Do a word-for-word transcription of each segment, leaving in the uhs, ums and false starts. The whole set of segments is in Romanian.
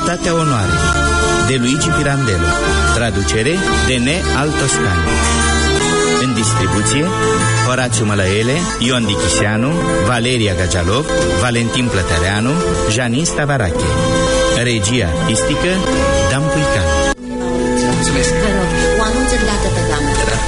Cetatea Onoarei, de Luigi Pirandello. Traducere de Ne Altoscani. În distribuție Horațiu Mălăele, Ion Dichiseanu, Valeria Gagialov, Valentin Plătăreanu, Janin Stavarache. Regia artistică Dan Puican. Mulțumesc. Vă rog, o anunță de dată pe doamnă. Da.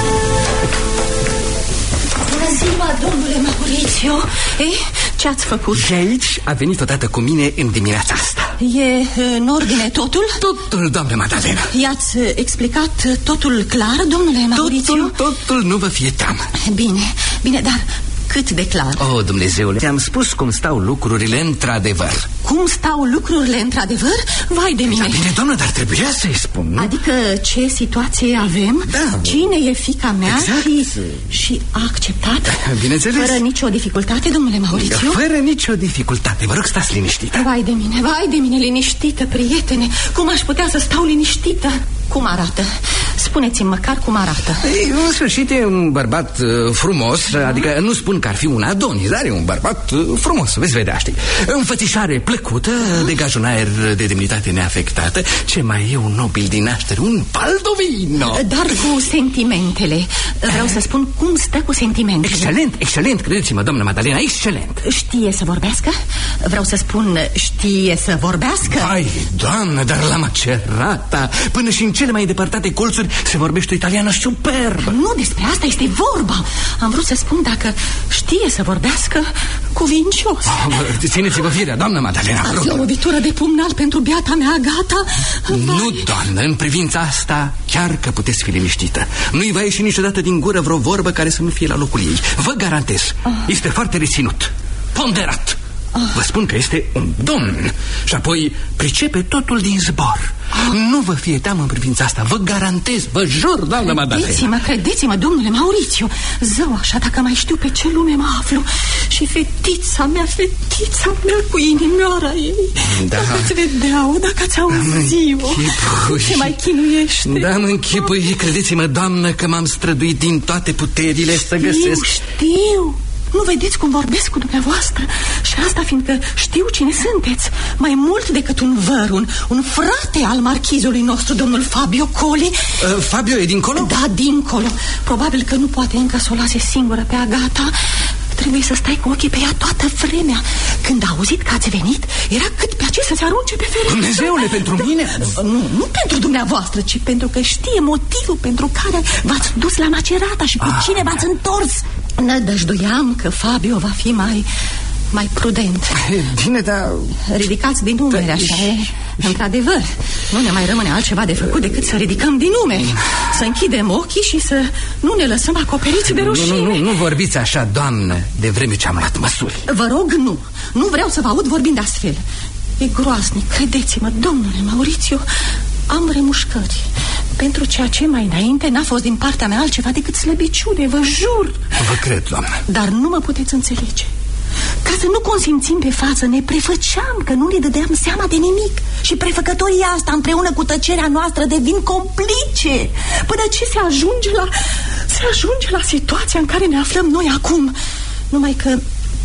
Bună ziua, domnule Mauricio. Ei, ce-ați făcut? Și aici a venit odată cu mine în dimineața asta. E în ordine totul? Totul, doamne Madalena. I-ați explicat totul clar, domnule Mauricio? Totul, totul, nu vă fie teamă. Bine, bine, dar cât de clar? O, Dumnezeule, ți-am spus cum stau lucrurile într-adevăr. Cum stau lucrurile într-adevăr? Vai de mine. Da, bine, doamnă, dar trebuia să-i spun, nu? Adică ce situație avem? Da. Cine e fiica mea? Exact. Și, și a acceptat? Bineînțeles. Fără nicio dificultate, domnule Mauricio? Fără nicio dificultate, vă rog, stați liniștită. Vai de mine, vai de mine, liniștită, prietene. Cum aș putea să stau liniștită? Cum arată? Spuneți-mi măcar cum arată. Ei, în sfârșit e un bărbat uh, frumos, da? Adică nu spun că ar fi un Adonis, dar e un bărbat uh, frumos, veți vedea, știi. Înfățișare plăcută, da? Degajă un aer de demnitate neafectată. Ce mai e un nobil din naștere, un Baldovino. Dar cu sentimentele. Vreau să spun cum stă cu sentimentele. Excelent, excelent, credeți-mă, doamnă Madalena, excelent. Știe să vorbească? Vreau să spun, știe să vorbească? Hai, doamnă, dar la Macerata, până și în cele mai depărtate colțuri se vorbește o italiană superbă. Nu despre asta este vorba. Am vrut să spun dacă știe să vorbească cuvincios. Oh, țineți-vă firea, doamnă Madalena. Ați o lovitură de pumnal pentru biata mea, Agata? Nu, doamnă, în privința asta chiar că puteți fi liniștită. Nu-i va ieși niciodată din gură vreo vorbă care să nu fie la locul ei. Vă garantez, oh. Este foarte reținut, ponderat. Oh. Vă spun că este un domn. Și apoi pricepe totul din zbor. Oh. Nu vă fie teamă în privința asta. Vă garantez, vă jur, doamnă Madalena. Credeți-mă, credeți-mă, domnule Mauricio. Zău, așa, dacă mai știu pe ce lume mă aflu. Și fetița mea, fetița mea cu inimioara ei. Da. Dacă ați vedea-o, dacă ați auzi-o. Ce mai chinuiește. Da, mă închipui, credeți-mă, doamnă, că m-am străduit din toate puterile să găsesc. Știu. Nu vedeți cum vorbesc cu dumneavoastră? Și asta fiindcă știu cine sunteți. Mai mult decât un văr, un, un frate al marchizului nostru, domnul Fabio Coli. uh, Fabio e dincolo? Da, dincolo. Probabil că nu poate încă să o lase singură pe Agata. Trebuie să stai cu ochii pe ea toată vremea. Când a auzit că ați venit, era cât pe aceea să se arunce pe fereastră. Dumnezeule, pentru da, mine? Nu, nu pentru dumneavoastră, ci pentru că știe motivul pentru care v-ați dus la Macerata și cu ah, cine v-ați întors. Nădăjduiam că Fabio va fi mai... mai prudent. Bine, dar... Ridicați din numere, așa e. Într-adevăr, nu ne mai rămâne altceva de făcut decât să ridicăm din numeri. Să închidem ochii și să nu ne lăsăm acoperiți de rușine. Nu, nu, nu, nu vorbiți așa, doamnă, de vreme ce am luat măsuri. Vă rog, nu. Nu vreau să vă aud vorbind astfel. E groaznic, credeți-mă, domnule Mauricio. Am remușcări. Pentru ceea ce mai înainte n-a fost din partea mea altceva decât slăbiciune, vă jur. Vă cred, doamnă. Dar nu mă puteți înțelege. Ca să nu consimțim pe față, ne prefăceam că nu ne dădeam seama de nimic. Și prefăcătoria asta împreună cu tăcerea noastră devin complice. Până ce se ajunge la Se ajunge la situația în care ne aflăm noi acum. Numai că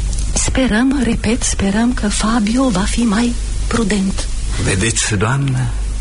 sperăm, repet, sperăm că Fabio va fi mai prudent. Vedeți, doamnă,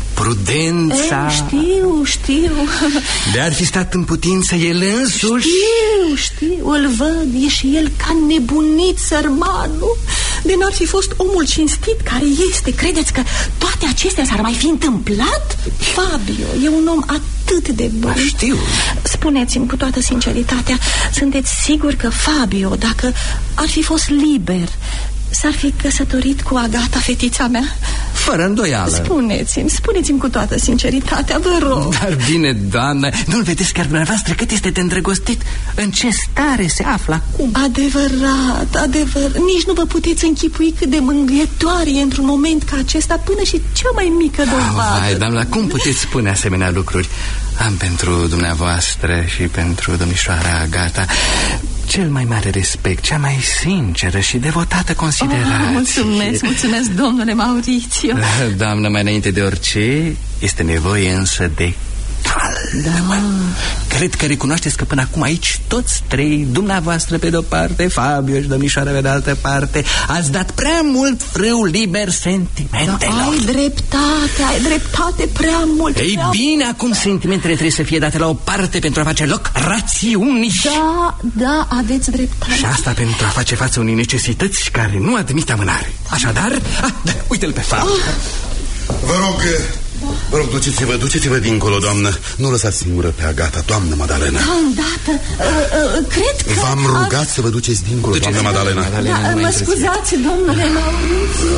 prudența... E, știu, știu. De-ar fi stat în putință el însuși. Știu, știu, îl văd, e și el ca nebunit, sărmanul. De n-ar fi fost omul cinstit care este. Credeți că toate acestea s-ar mai fi întâmplat? Fabio e un om atât de bun. Da, știu. Spuneți-mi cu toată sinceritatea, sunteți siguri că Fabio, dacă ar fi fost liber, s-ar fi căsătorit cu Agata, fetița mea? Fără îndoială. Spuneți-mi, spuneți-mi cu toată sinceritatea, vă rog. Dar bine, doamnă, nu-l vedeți chiar dumneavoastră cât este de îndrăgostit? În ce stare se află acum? Adevărat, adevărat. Nici nu vă puteți închipui cât de mângâietoare e într-un moment ca acesta, până și cea mai mică dovadă. Hai, doamna, cum puteți spune asemenea lucruri? Am pentru dumneavoastră și pentru domnișoara Agata cel mai mare respect, cea mai sinceră și devotată considerație. Oh, mulțumesc, mulțumesc, domnule Mauricio. Doamnă, mai înainte de orice, este nevoie însă de brutal. Da. Cred că recunoașteți că până acum aici toți trei, dumneavoastră pe de-o parte, Fabio și domnișoara pe de altă parte, ați dat prea mult frâu liber sentimentelor. Da, ai dreptate, ai dreptate prea mult. Ei prea... bine, acum sentimentele trebuie să fie date la o parte pentru a face loc rațiunii. Da, da, aveți dreptate. Și asta pentru a face față unei necesități care nu admit amânare. Așadar, ah, da, uite-l pe Fabio. Oh. Vă rog, vă rog, duceți-vă, duceți-vă dincolo, doamnă. Nu lăsați singură pe Agata, doamnă Madalena. Da, îndată, uh, uh, cred că... V-am rugat a... să vă duceți dincolo, duceți doamnă Madalena. Madalena da, mă scuzați, domnule Maurizio.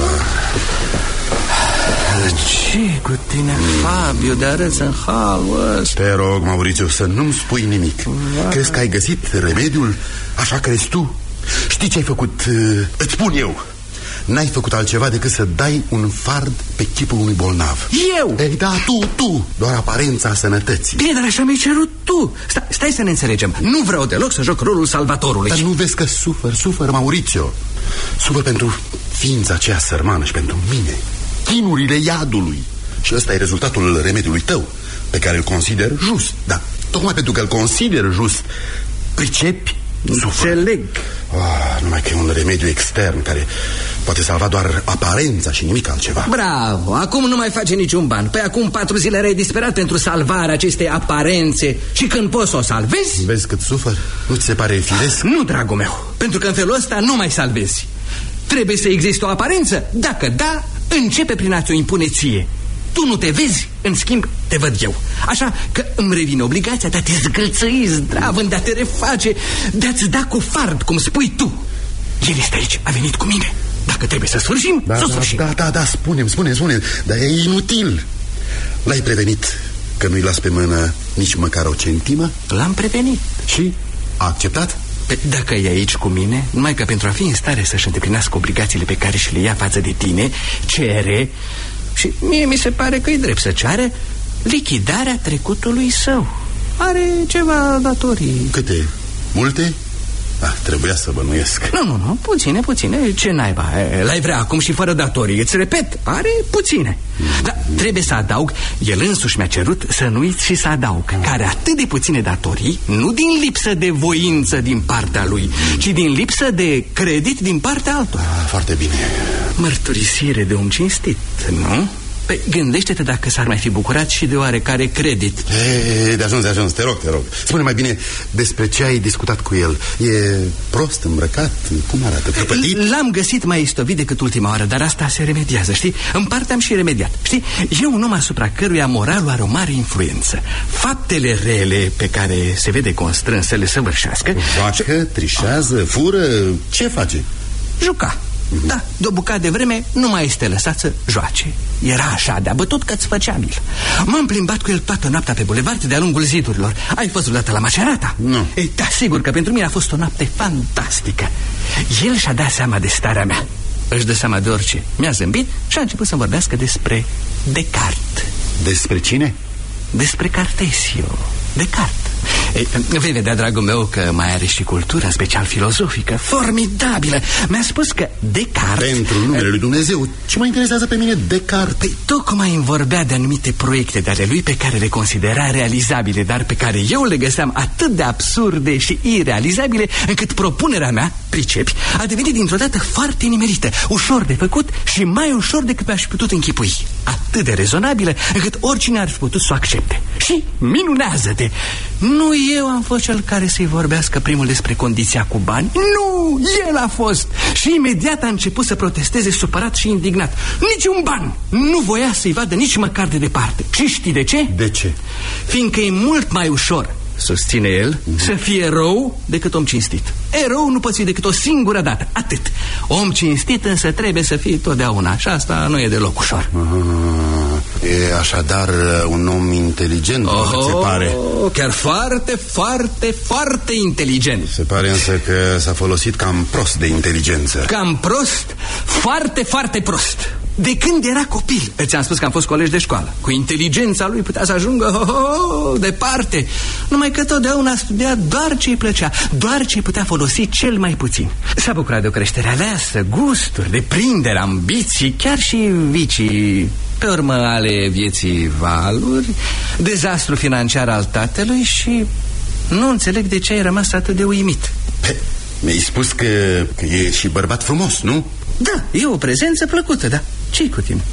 Ce cu tine, Fabio, de arăți în halul ăsta? Te rog, Maurizio, să nu-mi spui nimic. Va. Crezi că ai găsit remediul? Așa crezi tu? Știi ce ai făcut? Îți spun eu. N-ai făcut altceva decât să dai un fard pe chipul unui bolnav. Eu? Ei, da, tu, tu, doar aparența sănătății. Bine, dar așa mi-ai cerut tu. Stai, stai să ne înțelegem. Nu vreau deloc să joc rolul salvatorului. Dar nu vezi că sufăr, sufăr, Maurizio. Sufăr pentru ființa aceea sărmană și pentru mine. Chinurile iadului. Și ăsta e rezultatul remediului tău, pe care îl consider just. Da, tocmai pentru că îl consider just, pricepi? Înțeleg. Oh, numai că e un remediu extern care poate salva doar aparența și nimic altceva. Bravo, acum nu mai face niciun ban. Păi acum patru zile erai disperat pentru salvarea acestei aparențe. Și când poți să o salvezi? Vezi cât sufăr? Nu ți se pare firesc? Nu, dragul meu, pentru că în felul ăsta nu mai salvezi. Trebuie să existe o aparență. Dacă da, începe prin a-ți o impune ție. Tu nu te vezi, în schimb te văd eu. Așa că îmi revine obligația de a te zgâlțăi zdravând, de a te reface, de a-ți da cu fard, cum spui tu. El este aici, a venit cu mine. Dacă trebuie să sfârșim, da, să da, sfârșim. Da, da, da, spune-mi, spune-mi, spune-mi. Dar e inutil. L-ai prevenit că nu-i las pe mână nici măcar o centimă? L-am prevenit. Și? A acceptat? Pe, dacă e aici cu mine, numai că pentru a fi în stare să-și îndeplinească obligațiile pe care și le ia față de tine, cere... Și mie mi se pare că e drept să ceară lichidarea trecutului său. Are ceva datorii. Câte? Multe? Ah, trebuia să bănuiesc. Nu, nu, nu, puține, puține. Ce naiba, l-ai vrea acum și fără datorii. Îți repet, are puține. Dar trebuie să adaug, el însuși mi-a cerut să nu uiți și să adaug că are atât de puține datorii, nu din lipsă de voință din partea lui, ci din lipsă de credit din partea altora. Ah, foarte bine. Mărturisire de om cinstit, nu? Păi gândește-te dacă s-ar mai fi bucurat și de oarecare credit. E, de ajuns, de ajuns, te rog, te rog. Spune mai bine despre ce ai discutat cu el. E prost îmbrăcat? Cum arată? Prăpătit? L-am găsit mai istovit decât ultima oară, dar asta se remediază, știi? În parte am și remediat. Știi, e un om asupra căruia moralul are o mare influență. Faptele rele pe care se vede constrâns să le săvârșească... Joacă, trișează, fură, ce face? Juca. Da, de o bucată de vreme nu mai este lăsat să joace. Era așa de abătut că-ți făcea milă. M-am plimbat cu el toată noaptea pe bulevard de-a lungul zidurilor. Ai fost vreodată la Macerata? Nu. Ei, da, sigur că pentru mine a fost o noapte fantastică. El și-a dat seama de starea mea. Își dă seama de orice. Mi-a zâmbit și a început să vorbească despre Descartes. Despre cine? Despre Cartesio. Descartes. Ei, vei vedea, dragul meu, că mai are și cultură, în special filozofică, formidabilă. Mi-a spus că Descartes... Pentru numele lui Dumnezeu, ce mă interesează pe mine Descartes? Păi tocmai îmi vorbea de anumite proiecte de ale lui pe care le considera realizabile, dar pe care eu le găseam atât de absurde și irealizabile, încât propunerea mea, pricepi, a devenit dintr-o dată foarte nimerită, ușor de făcut și mai ușor decât mi-aș putut închipui. Atât de rezonabilă, încât oricine ar fi putut să o accepte. Și minunează-te! Nu eu am fost cel care să-i vorbească primul despre condiția cu bani. Nu, el a fost. Și imediat a început să protesteze supărat și indignat. Nici un ban. Nu voia să-i vadă nici măcar de departe. Și știi de ce? De ce? Fiindcă e mult mai ușor, susține el, uh-huh. să fie erou decât om cinstit. Erou nu poți fi decât o singură dată, atât. Om cinstit însă trebuie să fie totdeauna. Și asta nu e deloc ușor. uh, E așadar un om inteligent, oh, se pare. Chiar foarte, foarte, foarte inteligent. Se pare însă că s-a folosit cam prost de inteligență. Cam prost? Foarte, foarte prost. De când era copil. Ți-am spus că am fost colegi de școală. Cu inteligența lui putea să ajungă oh, oh, oh, departe. Numai că totdeauna studia doar ce îi plăcea, doar ce îi putea folosi cel mai puțin. S-a bucurat de o creștere aleasă, gusturi, deprindere, ambiții, chiar și vicii. Pe urmă ale vieții valuri, dezastru financiar al tatălui și nu înțeleg de ce ai rămas atât de uimit. Pe, mi-ai spus că, că e și bărbat frumos, nu? Da, e o prezență plăcută, da. Ce-i cu tine?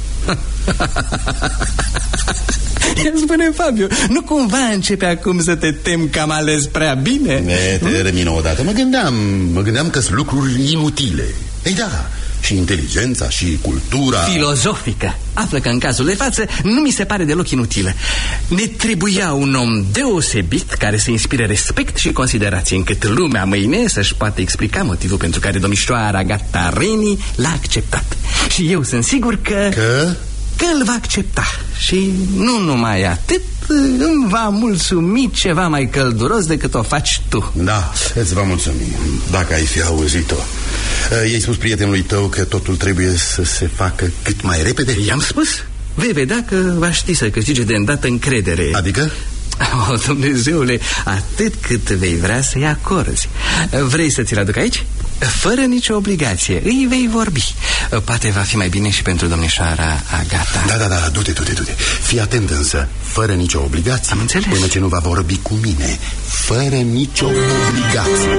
Spune, Fabio, nu cumva începe acum să te tem că am ales prea bine? Ne, termină odată. Mă gândeam, mă gândeam că sunt lucruri inutile. Ei da, și inteligența și cultura filozofică. Află că în cazul de față nu mi se pare deloc inutilă. Ne trebuia un om deosebit care să inspire respect și considerație, încât lumea mâine să-și poată explica motivul pentru care domnișoara Agata Reni l-a acceptat. Și eu sunt sigur că... Că? Că îl va accepta. Și nu numai atât, îmi va mulțumi ceva mai călduros decât o faci tu. Da, îți va mulțumi, dacă ai fi auzit-o. I-ai spus prietenului tău că totul trebuie să se facă cât mai repede? I-am spus. Vei vedea că va ști să câștige de îndată încredere. Adică? Oh, Dumnezeule, atât cât vei vrea să-i acorzi. Vrei să ți-l aduc aici? Fără nicio obligație, îi vei vorbi. Poate va fi mai bine și pentru domnișoara Agata. Da, da, da, du-te, du-te, du-te. Fii atent însă, fără nicio obligație. Am înțeles. Până ce nu va vorbi cu mine. Fără nicio obligație.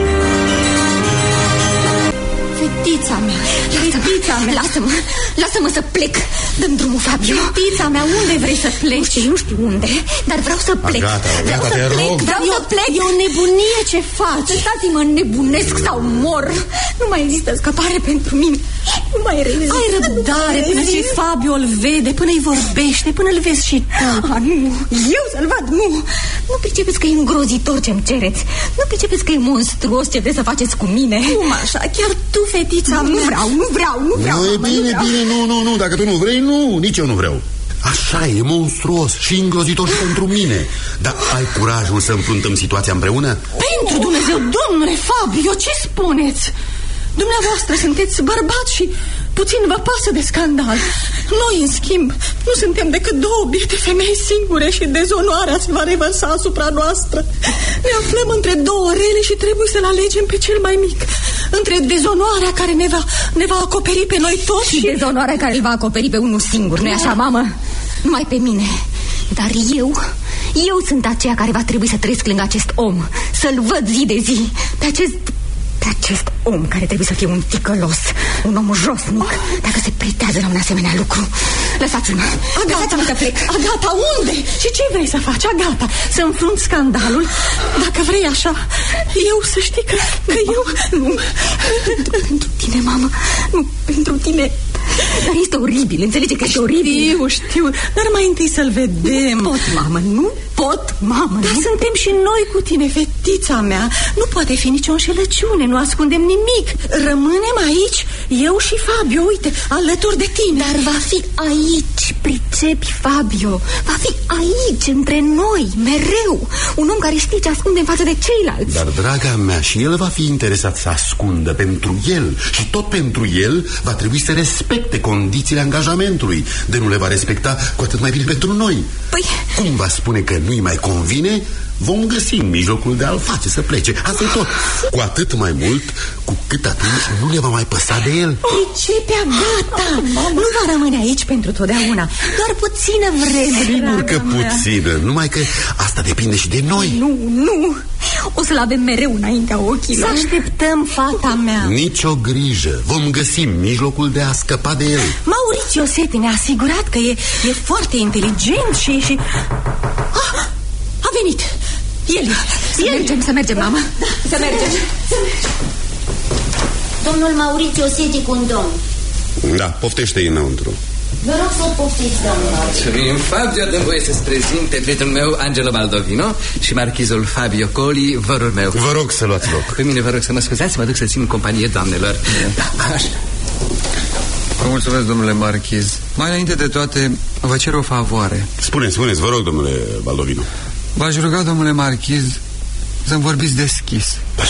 Fetița mea, fetița mea. Lasă-mă, lasă-mă să plec. Dă-mi drumul, Fabio. Fetița mea, unde vrei să pleci? Nu știu, nu știu unde, dar vreau să plec. Agata, vreau Agata, să te plec, rog. vreau eu, să plec. E o nebunie ce faci. Lăsați-mă, nebunesc sau mor. Nu mai există scăpare pentru mine. Nu mai rezist. Ai răbdare până ce Fabio îl vede, până îi vorbește, până îl vezi și tu. Ah, nu, eu să-l vad, nu. Nu pricepeți că e îngrozitor ce-mi cereți. Nu pricepeți că e monstruos ce vreți să faceți cu mine. Cum așa? Chiar tu, fetița Nu, mea. nu vreau, nu vreau, nu vreau. Nu, e mama, bine, nu vreau. bine, nu, nu, nu. Dacă tu nu vrei, nu, nici eu nu vreau. Așa e, monstruos și îngrozitor și pentru mine. Dar ai curajul să înfruntăm situația împreună? Pentru Dumnezeu, domnule Fabio, ce spuneți? Dumneavoastră sunteți bărbați și puțin vă pasă de scandal. Noi, în schimb, nu suntem decât două biete femei singure și dezonoarea se va revărsa asupra noastră. Ne aflăm între două rele și trebuie să-l alegem pe cel mai mic. Între dezonoarea care ne va, ne va acoperi pe noi toți Și și... dezonoarea care îl va acoperi pe unul singur, nu-i așa, mamă? Numai pe mine. Dar eu, eu sunt aceea care va trebui să trăiesc lângă acest om, să-l văd zi de zi, pe acest... pe acest om care trebuie să fie un ticălos, un om josnic, dacă se pretează la un asemenea lucru. Lăsați-mă, lăsați-mă să plec. Agata, unde? Și ce vrei să faci, Agata? Să înfrunt scandalul? Dacă vrei așa, eu să știi că, că eu... Nu, pentru tine, mamă, nu, pentru tine. Dar este oribil, înțelege că e oribil. Știu, știu, dar mai întâi să-l vedem. Nu pot, mamă, nu pot, mamă. Dar nu? suntem și noi cu tine, fetița mea. Nu poate fi nicio înșelăciune, nu ascundem nimic. Rămânem aici, eu și Fabio, uite, alături de tine. Dar va fi aici, pricepi, Fabio. Va fi aici, între noi, mereu. Un om care știe ce ascunde în față de ceilalți. Dar, draga mea, și el va fi interesat să ascundă pentru el. Și tot pentru el va trebui să respecte condițiile angajamentului. De nu le va respecta, cu atât mai bine pentru noi. Păi... Cum va spune că nu-i mai convine, vom găsi mijlocul de a-l face să plece. Asta e tot. Cu atât mai mult, cu cât atunci nu le va mai păsa de el. Pricepea, gata. Nu va rămâne aici pentru totdeauna. Doar puțină vreme. Sigur că draga mea. puțină, numai că asta depinde și de noi. Nu, nu. O să-l avem mereu înaintea Să ochilor. așteptăm, fata mea. Nicio grijă, vom găsi mijlocul de a scăpa de el. Maurizio Seti ne-a asigurat că e, e foarte inteligent și... și... Ah, a venit. El, Să el. mergem, să mergem, mamă. Să mergem. Domnul Maurizio Seti cu un domn. Da, poftește-i înăuntru. Vă rog să poftiți, domnul. Fabio, dă voie să-ți prezinte prietenul meu, Angelo Baldovino, și marchizul Fabio Coli, vărul meu. Vă rog să luați loc. Pe mine vă rog să mă scuzați, mă duc să țin companie doamnelor. Da, așa. Vă mulțumesc, domnule marchiz. Mai înainte de toate, vă cer o favoare. Spuneți, spuneți, vă rog, domnule Baldovino. V-aș ruga, domnule marchiz, să-mi vorbiți deschis.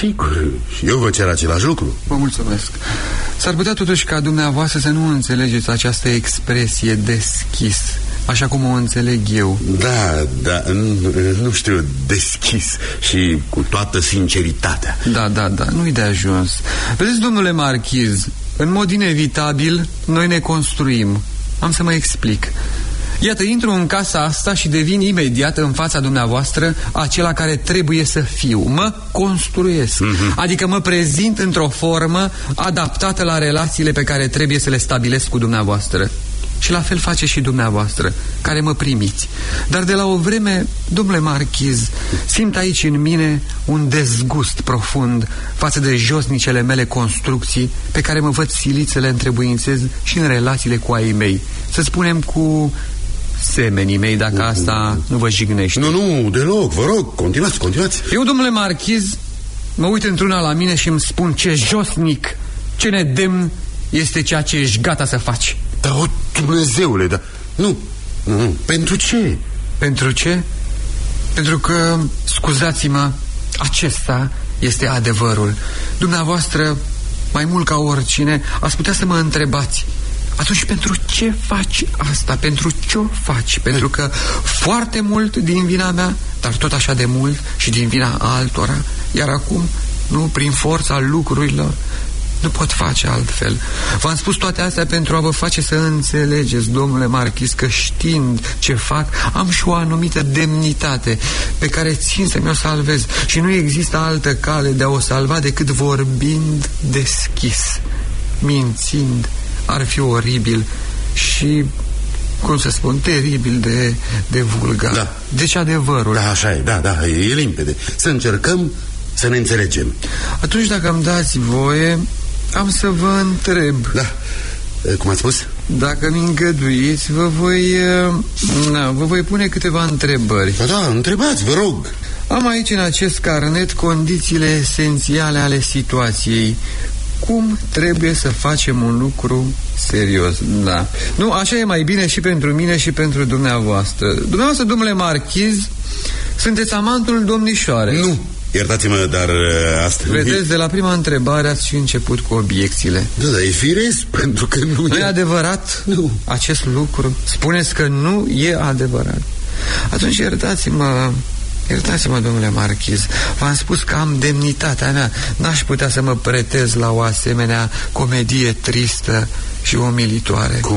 Sigur, eu vă cer același lucru. Vă mulțumesc. S-ar putea totuși ca dumneavoastră să nu înțelegeți această expresie deschis, așa cum o înțeleg eu. Da, da, nu, nu știu, deschis și cu toată sinceritatea. Da, da, da, nu-i de ajuns. Vedeți, domnule marchiz, în mod inevitabil noi ne construim. Am să mă explic. Iată, intru în casa asta și devin imediat în fața dumneavoastră acela care trebuie să fiu. Mă construiesc. Mm-hmm. Adică mă prezint într-o formă adaptată la relațiile pe care trebuie să le stabilesc cu dumneavoastră. Și la fel face și dumneavoastră, care mă primiți. Dar de la o vreme, domnule marchiz, simt aici în mine un dezgust profund față de josnicele mele construcții pe care mă văd silit să le întrebuințez și în relațiile cu ai mei. Să spunem cu semenii mei, dacă asta nu vă jignește. Nu, nu, deloc, vă rog, continuați, continuați. Eu, domnule marchiz, mă uit într-una la mine și îmi spun ce josnic, ce nedemn este ceea ce ești gata să faci. Dar, o, Dumnezeule, dar... Nu, nu, nu, pentru ce? Pentru ce? Pentru că, scuzați-mă, acesta este adevărul. Dumneavoastră, mai mult ca oricine, ați putea să mă întrebați: atunci pentru ce faci asta? Pentru ce o faci? Pentru că foarte mult din vina mea, dar tot așa de mult și din vina altora. Iar acum, nu, prin forța lucrurilor, nu pot face altfel. V-am spus toate astea pentru a vă face să înțelegeți, domnule marchiz, că știind ce fac, am și o anumită demnitate pe care țin să mi-o salvez. Și nu există altă cale de a o salva decât vorbind deschis. Mințind ar fi oribil și, cum să spun, teribil de, de vulgar. Da. Deci adevărul. Da, așa e, da, da, e limpede. Să încercăm să ne înțelegem. Atunci, dacă îmi dați voie, am să vă întreb. Da, cum ați spus? Dacă mi îngăduiți, vă voi, na, vă voi pune câteva întrebări. Da, da, întrebați, vă rog. Am aici în acest carnet condițiile esențiale ale situației. Cum trebuie să facem un lucru serios. Da. Nu, așa e mai bine și pentru mine și pentru dumneavoastră. Dumneavoastră, domnule marchiz, sunteți amantul domnișoarei. Nu, iertați-mă, dar asta... Vedeți, de la prima întrebare ați și început cu obiecțiile. Da, da, e firesc, pentru că nu, nu e... e adevărat nu. Acest lucru? Spuneți că nu e adevărat. Atunci iertați-mă, iertați-mă, domnule marchiz, v-am spus că am demnitatea mea. N-aș putea să mă pretez la o asemenea comedie tristă și umilitoare. Cum...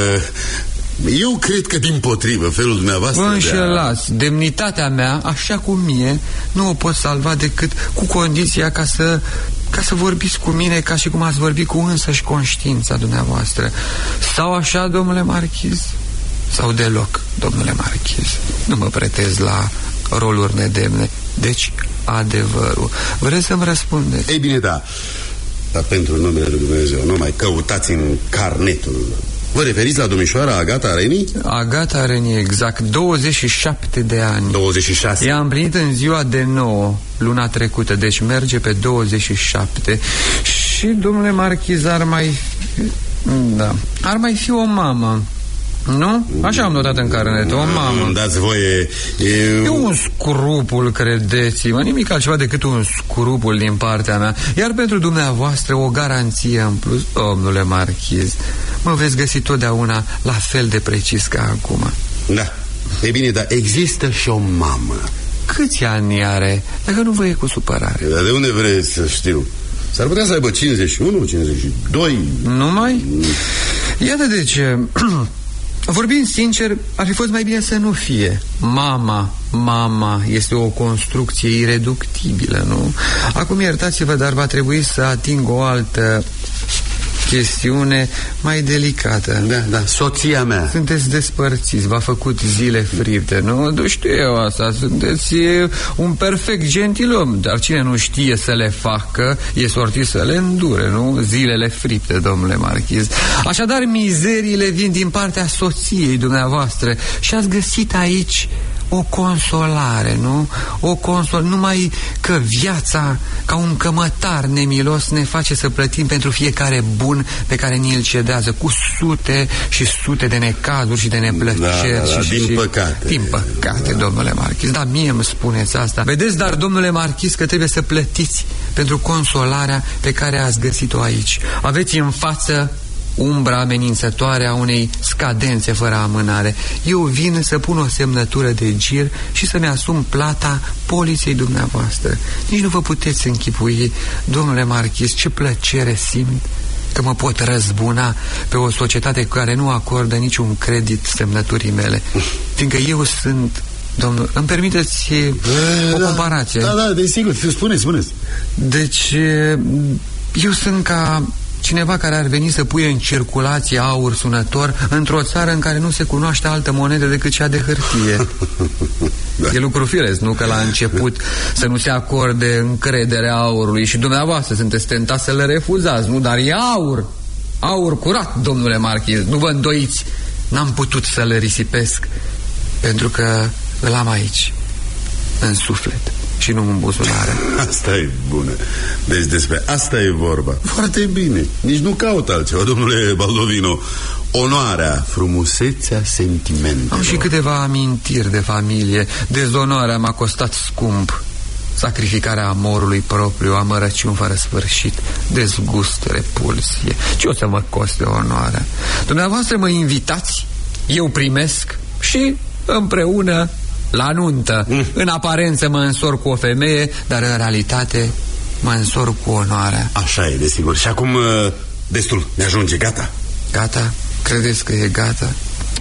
Eu cred că dimpotrivă felul dumneavoastră. Vă înșelați, a... demnitatea mea, așa cum e, nu o pot salva decât cu condiția ca să ca să vorbiți cu mine ca și cum ați vorbit cu însăși conștiința dumneavoastră. Sau așa, domnule marchiz, sau deloc, domnule marchiz. Nu mă pretez la roluri nedemne. Deci, adevărul. Vreți să-mi răspundeți? Ei bine, da. Dar pentru numele lui Dumnezeu, nu mai căutați în carnetul. Vă referiți la domnișoara Agata Reni? Agata Reni, exact, douăzeci și șapte de ani. douăzeci și șase. I-a împlinit în ziua de nouă, luna trecută, deci merge pe douăzeci și șapte. Și, domnule marchiz, ar mai... Da, ar mai fi o mamă. Nu? Așa am notat în carnet, o mamă. Îmi dați voie... E... e un scrupul, credeți-mă, nimic altceva decât un scrupul din partea mea. Iar pentru dumneavoastră o garanție în plus, domnule marchiz. Mă veți găsi totdeauna la fel de precis ca acum. Da, e bine, dar există și o mamă. Câți ani are, dacă nu vă e cu supărare? Dar de unde vreți să știu? S-ar putea să aibă cincizeci și unu, cincizeci și doi. Numai? Iată de ce... Vorbind sincer, ar fi fost mai bine să nu fie. Mama, mama este o construcție ireductibilă, nu? Acum iertați-vă, dar va trebui să ating o altă chestiune mai delicată. Da, da, soția mea. Sunteți despărțiți, v-a făcut zile fripte, nu? Nu știu eu asta, sunteți un perfect gentilom, dar cine nu știe să le facă e sortit să le îndure, nu? Zilele fripte, domnule marchiz. Așadar, mizeriile vin din partea soției dumneavoastră și ați găsit aici o consolare, nu? O consol... Numai că viața, ca un cămătar nemilos, ne face să plătim pentru fiecare bun pe care ni-l cedează, cu sute și sute de necazuri și de neplăceri. Da, da, da, și, din și... păcate. Din păcate, domnule marchis. Da, mie îmi spuneți asta. Vedeți, dar, domnule marchis, că trebuie să plătiți pentru consolarea pe care ați găsit-o aici. Aveți în față umbra amenințătoare a unei scadențe fără amânare. Eu vin să pun o semnătură de gir și să-mi asum plata poliței dumneavoastră. Nici nu vă puteți închipui, domnule marchis, ce plăcere simt că mă pot răzbuna pe o societate care nu acordă niciun credit semnăturii mele. Fiindcă eu sunt... Domnul, îmi permiteți e, o da, comparație? Da, da, desigur, spuneți, spuneți. Deci, eu sunt ca cineva care ar veni să puie în circulație aur sunător într-o țară în care nu se cunoaște altă monedă decât cea de hârtie. Da. E lucru firesc, nu? Că la început să nu se acorde încrederea aurului și dumneavoastră sunteți tentați să le refuzați, nu? Dar e aur, aur curat, domnule marchiz, nu vă îndoiți. N-am putut să le risipesc pentru că îl am aici, în suflet și nu în buzunare. Asta e bună. Deci despre asta e vorba. Foarte bine. Nici nu caut altceva, domnule Baldovino. Onoarea, frumusețea sentimentelor. Am și câteva amintiri de familie. Dezonoarea m-a costat scump. Sacrificarea amorului propriu, amărăciuni fără sfârșit, dezgust, repulsie. Ce o să mă coste onoarea? Dumneavoastră mă invitați, eu primesc și împreună la nuntă. Mm. În aparență mă însor cu o femeie, dar în realitate mă însor cu onoarea. Așa e, desigur. Și acum destul, ne ajunge, gata. Gata? Credeți că e gata?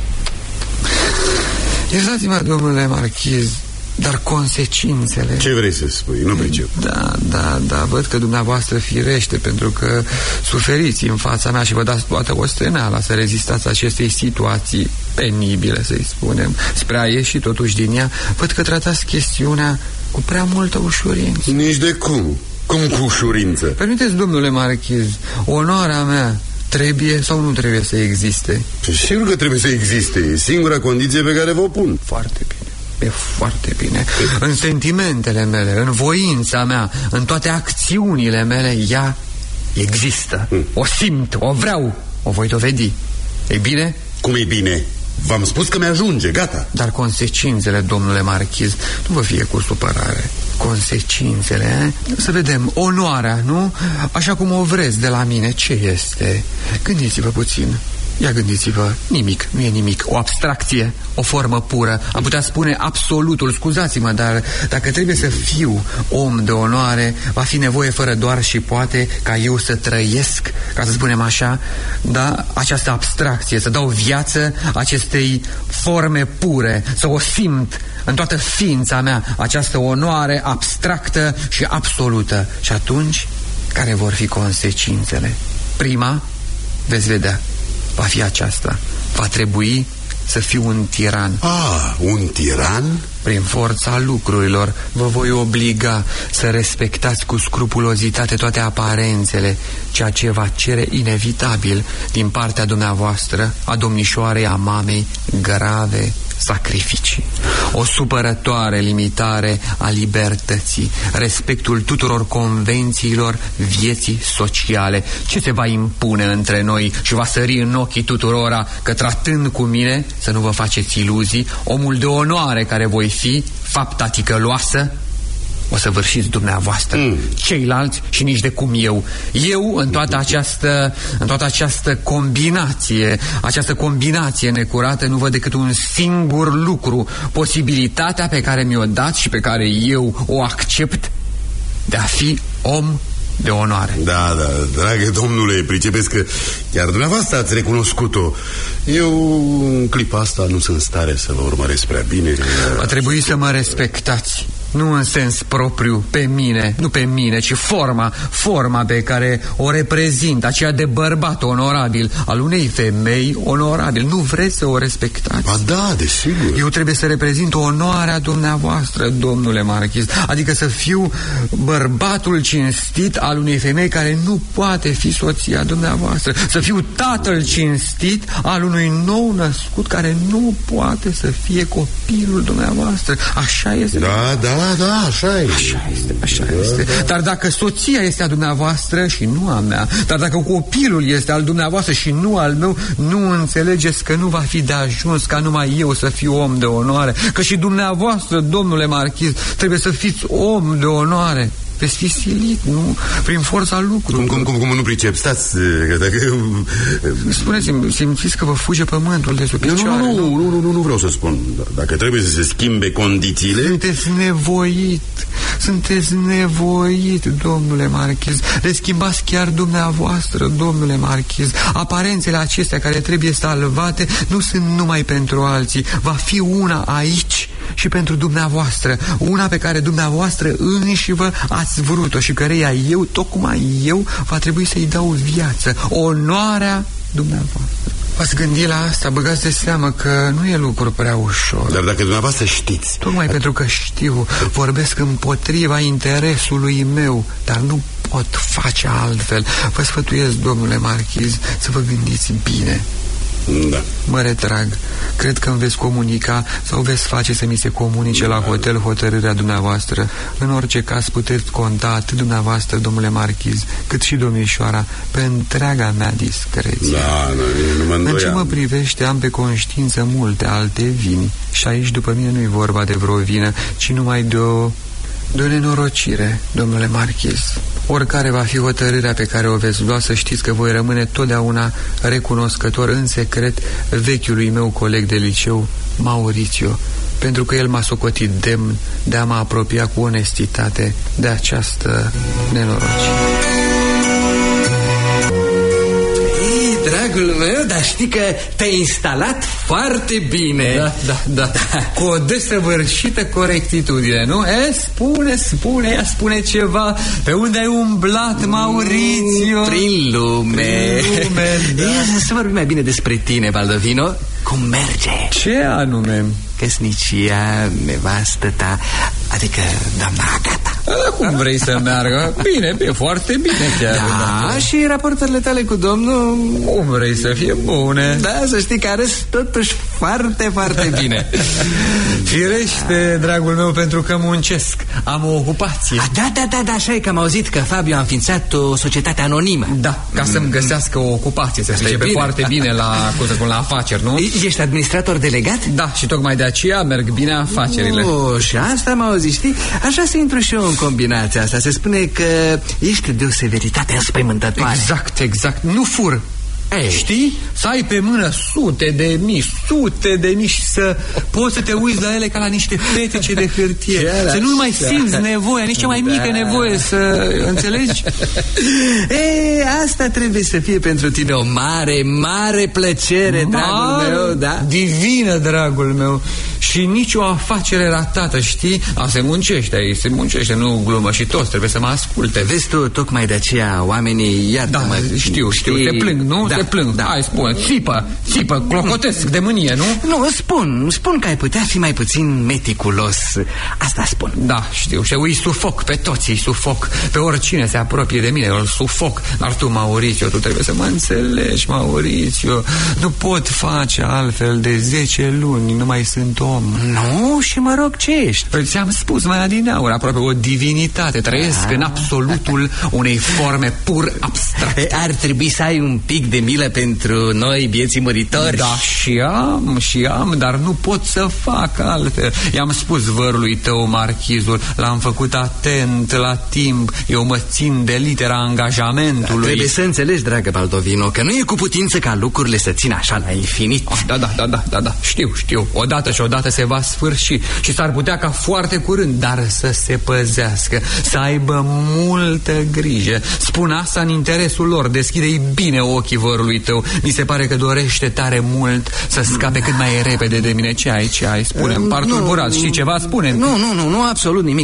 Iertați-mă, domnule marchiz, dar consecințele... Ce vrei să spui? Nu pricep. Da, da, da, văd că dumneavoastră firește, pentru că suferiți în fața mea și vă dați toată osteneala să rezistați acestei situații penibile, să-i spunem, spre a ieși totuși din ea. Văd că tratați chestiunea cu prea multă ușurință. Nici de cum. Cum cu ușurință? Permiteți, domnule marchiz, onoarea mea trebuie sau nu trebuie să existe? Sigur că trebuie să existe. E singura condiție pe care vă pun. Foarte bine. E foarte bine. În sentimentele mele, în voința mea, în toate acțiunile mele, ea există. O simt, o vreau, o voi dovedi. E bine? Cum e bine? V-am spus că mi-ajunge, gata. Dar consecințele, domnule marchiz, nu vă fie cu supărare. Consecințele, eh? Să vedem, onoarea, nu? Așa cum o vreți de la mine, ce este? Gândiți-vă puțin. Ia gândiți-vă, nimic, nu e nimic. O abstracție, o formă pură. Am putea spune absolutul, scuzați-mă, dar dacă trebuie să fiu om de onoare, va fi nevoie fără doar și poate ca eu să trăiesc, ca să spunem așa, da, această abstracție, să dau viață acestei forme pure, să o simt în toată ființa mea, această onoare abstractă și absolută. Și atunci, care vor fi consecințele? Prima, veți vedea, va fi aceasta. Va trebui să fiu un tiran. Ah, un tiran? Prin forța lucrurilor vă voi obliga să respectați cu scrupulozitate toate aparențele, ceea ce va cere inevitabil din partea dumneavoastră, a domnișoarei, a mamei, grave sacrificii. O supărătoare limitare a libertății, respectul tuturor convențiilor vieții sociale. Ce se va impune între noi și va sări în ochii tuturora că, tratând cu mine, să nu vă faceți iluzii, omul de onoare care voi fi, fapta ticăloasă, o să vârșiți dumneavoastră, mm. ceilalți și nici de cum eu. Eu, în toată această, în toată această combinație, această combinație necurată, nu văd decât un singur lucru, posibilitatea pe care mi-o dați și pe care eu o accept, de a fi om de onoare. Da, da, dragă domnule, pricepeți că chiar dumneavoastră ați recunoscut-o. Eu, în clipa asta, nu sunt în stare să vă urmăresc prea bine. Va trebui să mă respectați. Nu în sens propriu, pe mine, nu pe mine, ci forma, forma pe care o reprezint, aceea de bărbat onorabil, al unei femei onorabil. Nu vreți să o respectați? Ba da, desigur. Eu trebuie să reprezint onoarea dumneavoastră, domnule marchiz, adică să fiu bărbatul cinstit al unei femei care nu poate fi soția dumneavoastră, să fiu tatăl cinstit al unui nou născut care nu poate să fie copilul dumneavoastră. Așa este? Da, da, da, așa este. Așa este, așa da, este. Da. Dar dacă soția este a dumneavoastră și nu a mea, dar dacă copilul este al dumneavoastră și nu al meu, nu înțelegeți că nu va fi de ajuns ca numai eu să fiu om de onoare, că și dumneavoastră, domnule marchiz, trebuie să fiți om de onoare. Veți fi silit, nu? Prin forța lucrurilor. Cum, cum, cum, cum nu pricep? Stați, că dacă... Spuneți-mi, simțiți că vă fuge pământul de sub picioare? Nu, nu, nu, nu, nu, nu vreau să spun. Dacă trebuie să se schimbe condițiile... Sunteți nevoit, sunteți nevoit, domnule marchiz. Le schimbați chiar dumneavoastră, domnule marchiz. Aparențele acestea care trebuie salvate nu sunt numai pentru alții. Va fi una aici și pentru dumneavoastră. Una pe care dumneavoastră înși vă ați vrut-o și căreia eu, tocmai eu, va trebui să-i dau viață. Onoarea dumneavoastră. V-ați gândit la asta? Băgați de seamă că nu e lucru prea ușor. Dar dacă dumneavoastră știți... Tocmai At... pentru că știu, vorbesc împotriva interesului meu, dar nu pot face altfel. Vă sfătuiesc, domnule marchiz, să vă gândiți bine. Da. Mă retrag. Cred că îmi veți comunica sau veți face să mi se comunice la hotel hotărârea dumneavoastră. În orice caz puteți conta atât dumneavoastră, domnule marchiz, cât și domnișoara pe întreaga mea discreție. Da, nu, nu mă îndoiam. În ce mă privește, am pe conștiință multe alte vini și aici după mine nu-i vorba de vreo vină, ci numai de o de o nenorocire, domnule marchiz. Oricare va fi hotărârea pe care o veți lua, să știți că voi rămâne totdeauna recunoscător în secret vechiului meu coleg de liceu, Maurițiu, pentru că el m-a socotit demn de a mă apropia cu onestitate de această nenorocire. Dragul meu, dar știi că te-ai instalat foarte bine. Da, da, da, da. Cu o desăvârșită corectitudine, nu? E, spune, spune, ea spune ceva. Pe unde ai umblat, Maurițiu? Prin lume. Prin lume, da. Ia să vorbim mai bine despre tine, Baldovino. Cum merge? Ce anume? Căsnicia, nevastă ta, adică doamna Agata. A, cum vrei să meargă? Bine, bine, foarte bine chiar. Da, da, și raportările tale cu domnul? Cum vrei să fie bune? Da, să știi că arăți totuși foarte, foarte bine. Firește, dragul meu, pentru că muncesc. Am o ocupație. A, da, da, da, da, așa e că am auzit că Fabio a înființat o societate anonimă. Da, ca să-mi găsească o ocupație. Se pricepe foarte bine la, cum să spun, la afaceri, nu? Ești administrator delegat? Da, și tocmai de aceea merg bine afacerile. Oh, și asta am auzit, știi? Așa să intru și eu în combinația asta. Se spune că ești de o severitate înspăimântătoare. Exact, exact. Nu fur. Ei. Știi? Să ai pe mână sute de mii, sute de mii și să poți să te uiți la ele ca la niște petece de hârtie. Să nu mai simți nevoia, nici cea mai mică da. nevoie, să înțelegi? Ei, asta trebuie să fie pentru tine o mare, mare plăcere, mare, dragul meu, da? Divină, dragul meu. Și nicio afacere ratată, știi? A, se muncește aici, se muncește, nu glumă, și toți trebuie să mă asculte. Vezi tu, tocmai de aceea oamenii, iartă-mă. Da, știu, știu, te plâng, nu? Da. Te plâng, da. Hai, spune, țipă, țipă, clocotesc de mânie, nu? Nu, spun, spun că ai putea fi mai puțin meticulos. Asta spun. Da, știu, și îi sufoc pe toți, îi sufoc. Pe oricine se apropie de mine, îl sufoc. Dar tu, Maurițiu, tu trebuie să mă înțelegi, Maurițiu. Nu pot face altfel de zece luni, nu mai sunt om. Nu, și mă rog, ce ești? Păi ți-am spus mai adineauri, aproape o divinitate. Trăiesc ah. în absolutul unei forme pur abstracte. Ar trebui să ai un pic de milă pentru noi, bieții muritori. Da, și am, și am, dar nu pot să fac altfel. I-am spus vărului tău, marchizul, l-am făcut atent, la timp. Eu mă țin de litera angajamentului. Da, trebuie să înțelegi, dragă Baldovino, că nu e cu putință ca lucrurile să țină așa la infinit. Ah, da, da, da, da, da, da, știu, știu. Odată și odată se va sfârși și s-ar putea ca foarte curând, dar să se păzească, să aibă multă grijă. Spun asta în interes interesul lor. Deschide-i bine ochii vărului tău. Mi se pare că dorește tare mult să scape cât mai repede de mine. Ce ai, ce ai? Spune-mi, par tulburat. Știi ceva? Spune-mi. Nu, nu, nu, nu, absolut nimic.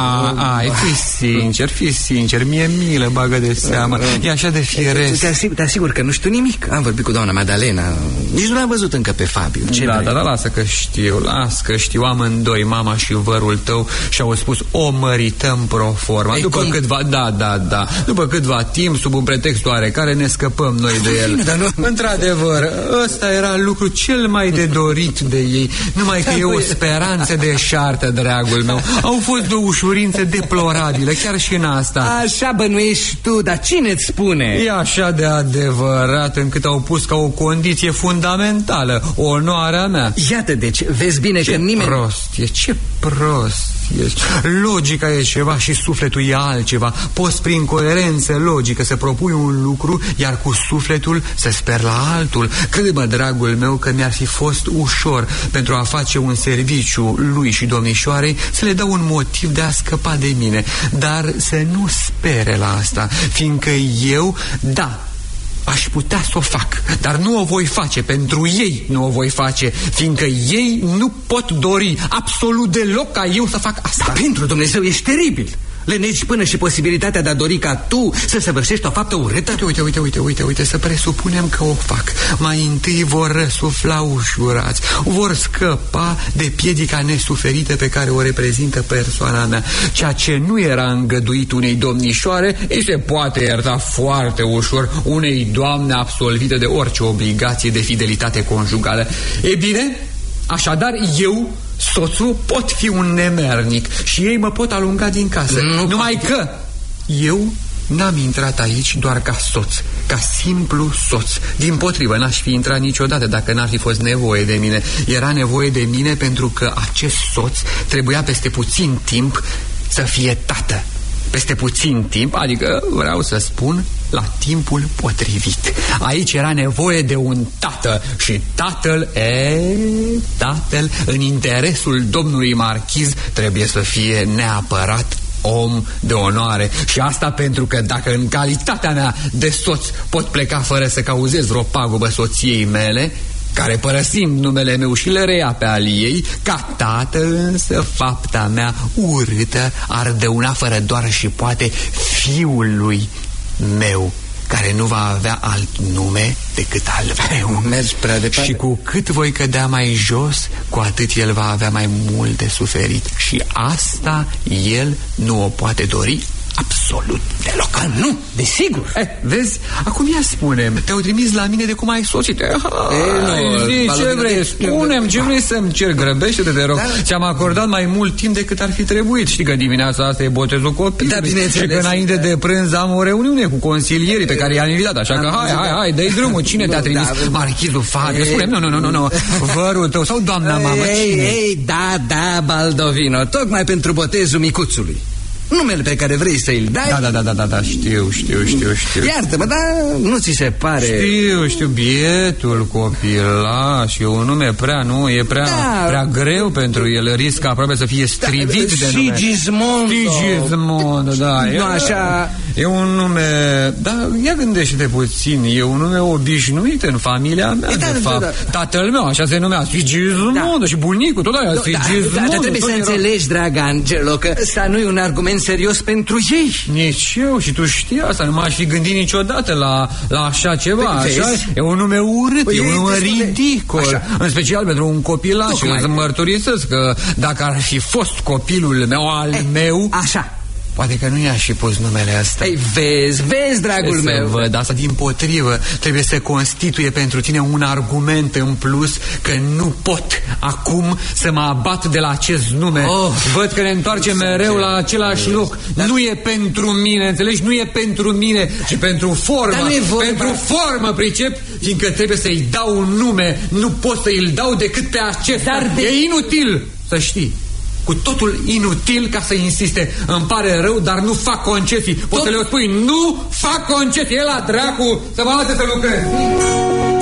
Ai, fi sincer, fi sincer. Mie milă bagă de seamă. E așa de firesc. Te asigur, te asigur că nu știu nimic. Am vorbit cu doamna Madalena. Nici nu l-am văzut încă pe Fabio. Ce da, da, da, lasă că știu. Lasă că știu. Amândoi, mama și vărul tău, și-au spus o mărităm pro forma. Ei, după cum? câtva, da, da, da. După câtva timp, sub un pretext oarecare, ne scăpăm noi de el. Da, nu. Într-adevăr, ăsta era lucru cel mai de dorit de ei. Numai că e o speranță deșartă, dragul meu. Au fost o ușurință deplorabilă, chiar și în asta. Așa bănuiești tu, dar cine-ți spune? E așa de adevărat încât au pus ca o condiție fundamentală onoarea mea. Iată, deci, vezi bine ce că nimeni... prost e, ce prost ești. Logica e ceva și sufletul e altceva. Poți prin coerență logică să propui un lucru, iar cu sufletul să sper la altul. Crede-mă, dragul meu, că mi-ar fi fost ușor pentru a face un serviciu lui și domnișoarei să le dau un motiv de a scăpa de mine. Dar să nu spere la asta, fiindcă eu, da, aș putea să o fac, dar nu o voi face. Pentru ei nu o voi face, fiindcă ei nu pot dori absolut deloc ca eu să fac asta. Dar pentru Dumnezeu ești teribil. Le negi până și posibilitatea de a dori ca tu să săvârșești o faptă urâtă? Uite, uite, uite, uite, uite, să presupunem că o fac. Mai întâi vor răsufla ușurați, vor scăpa de piedica nesuferită pe care o reprezintă persoana mea. Ceea ce nu era îngăduit unei domnișoare, îi se poate ierta foarte ușor unei doamne absolvite de orice obligație de fidelitate conjugală. E bine, așadar eu, soțul, pot fi un nemernic și ei mă pot alunga din casă. Nu, numai că eu n-am intrat aici doar ca soț, ca simplu soț. Dimpotrivă, n-aș fi intrat niciodată dacă n-ar fi fost nevoie de mine. Era nevoie de mine pentru că acest soț trebuia peste puțin timp să fie tată. Peste puțin timp, adică vreau să spun la timpul potrivit. Aici era nevoie de un tată și tatăl, e, tatăl, în interesul domnului marchiz, trebuie să fie neapărat om de onoare. Și asta pentru că dacă în calitatea mea de soț pot pleca fără să cauzez vreo pagubă soției mele, care părăsind numele meu și le reia pe al ei, ca tată însă fapta mea urâtă ar dăuna fără doar și poate fiului meu, care nu va avea alt nume decât al meu. Mergi prea departe. Și cu cât voi cădea mai jos, cu atât el va avea mai mult de suferit. Și asta el nu o poate dori absolut deloc. A, nu, desigur. Eh, vezi, acum ia spune, te-au trimis la mine de cum ai soțit. Eh, hai, zi, ce vrei, spune-mi, ce vrei să-mi cer, grăbește-te, te rog. Da? Ți-am acordat mai mult timp decât ar fi trebuit. Știi că dimineața asta e botezul copilului. Da, și că înainte de prânz am o reuniune cu consilierii pe care i-am invitat. Așa că hai, hai, hai, dă-i drumul. Cine te-a trimis? Marchizul Fabio. Spune-mi, nu, nu, nu, nu, nu, vărul tău sau doamna mamă, cine? Ei, da, da, Baldovino, tocmai pentru botezul micuțului. Numele pe care vrei să-i dai. Da, da, da, da, da, da, știu, știu, știu, știu. Iartă-mă, dar nu ți se pare... Știu, știu, bietul copilaș, e un nume prea, nu, e prea, da. prea greu pentru el, riscă aproape să fie strivit da, de nume. Sigismondo. Sigismondo, da. Nu așa... E un nume, da, ia gândește-te puțin, e un nume obișnuit în familia mea, e, de da, fapt. Da, da. Tatăl meu, așa se numea, Sigismondo, da. Și bunicul, tot aia, Sigismondo. Da, da, trebuie să era... înțelegi, dragă Angelo, că ăsta nu e un argument serios pentru ei. Nici eu, și tu știi asta, nu m-aș fi gândit niciodată la, la așa ceva, așa, e un nume urât, păi, e un nume ridicol, așa. În special pentru un copilaș, să mărturisesc că dacă ar fi fost copilul meu, al e, meu, așa. Poate că nu i-aș fi pus numele ăsta. Ei, vezi, vezi, dragul să meu. Văd, asta dimpotrivă trebuie să constituie pentru tine un argument în plus că nu pot acum să mă abat de la acest nume. Oh, văd că ne întoarcem mereu la același loc. Dar nu e pentru mine, înțelegi? Nu e pentru mine, ci pentru formă. Pentru formă, pricep, fiindcă trebuie să-i dau un nume. Nu pot să-i dau decât pe acesta. Dar de... E inutil, să știi. Cu totul inutil ca să insiste. Îmi pare rău, dar nu fac concesii. Poți Tot... să le spui, nu fac concesii. E la dracu, să mă lase să lucrez.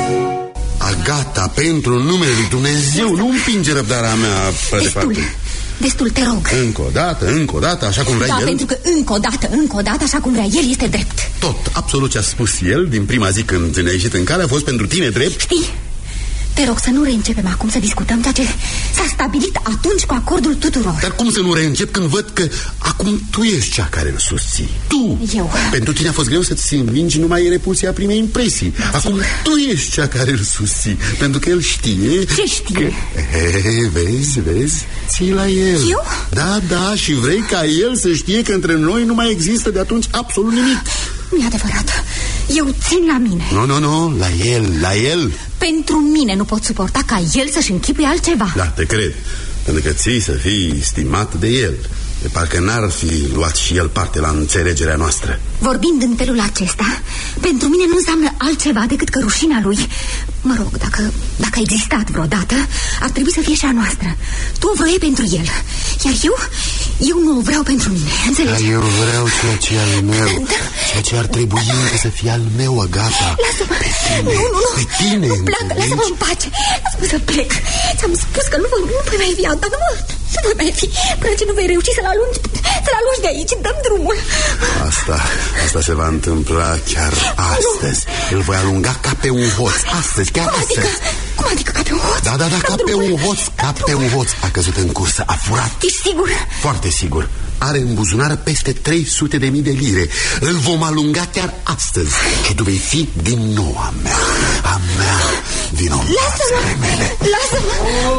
Agata, pentru numele lui Dumnezeu, nu împinge răbdarea mea pe departe. Destul, te rog. Încă o dată, încă o dată, așa cum vrea da, el. pentru că încă o dată, încă o dată, așa cum vrea el, este drept. Tot, absolut ce a spus el din prima zi când ne-a ieșit în cale a fost pentru tine drept. Știi? Te rog să nu reîncepem acum să discutăm ceea ce s-a stabilit atunci cu acordul tuturor. Dar cum să nu reîncep când văd că acum tu ești cea care îl susții? Tu! Eu. Pentru tine a fost greu să-ți învingi numai repulsia primei impresii. Acum tu ești cea care îl susții, pentru că el știe. Ce știe? Că... He, vezi, vezi? Ții la el. Eu? Da, da, și vrei ca el să știe că între noi nu mai există de atunci absolut nimic. Nu e adevărat. Eu țin la mine. Nu, nu, nu, la el, la el. Pentru mine nu pot suporta ca el să-și închipuie altceva. Da, te cred. Pentru că ții să fii stimat de el. De parcă n-ar fi luat și el parte la înțelegerea noastră. Vorbind în felul acesta, pentru mine nu înseamnă altceva decât că rușinea lui, mă rog, dacă, dacă a existat vreodată, ar trebui să fie și a noastră. Tu o vrei pentru el, iar eu, eu nu o vreau pentru mine, înțelegi? Dar eu vreau ceea ce e al meu, ceea ce ar trebui încă să fie al meu, Agata. Lasă-mă, pe tine, nu, nu, nu, pe tine, nu pleacă, lasă-mă în pace, lasă-mă să plec. Ți-am spus că nu, vă, nu voi mai fi alta, nu mă, nu voi mai fi, până ce nu vei reuși să-l alungi, să-l alungi de aici, dăm drumul. Asta, asta se va întâmpla chiar astăzi. Nu. Îl voi alunga ca pe un hoț, astăzi, chiar cum astăzi. Adică, cum adică ca pe un hoț? Da, da, da, ca pe un hoț, ca pe un hoț. A căzut în cursă, a furat. Ești sigur? Foarte sigur. Are în buzunar peste trei sute de mii de lire. Îl vom alunga chiar astăzi. Și tu vei fi din nou a mea. A mea. Vino în brațele mele. Lasă-mă!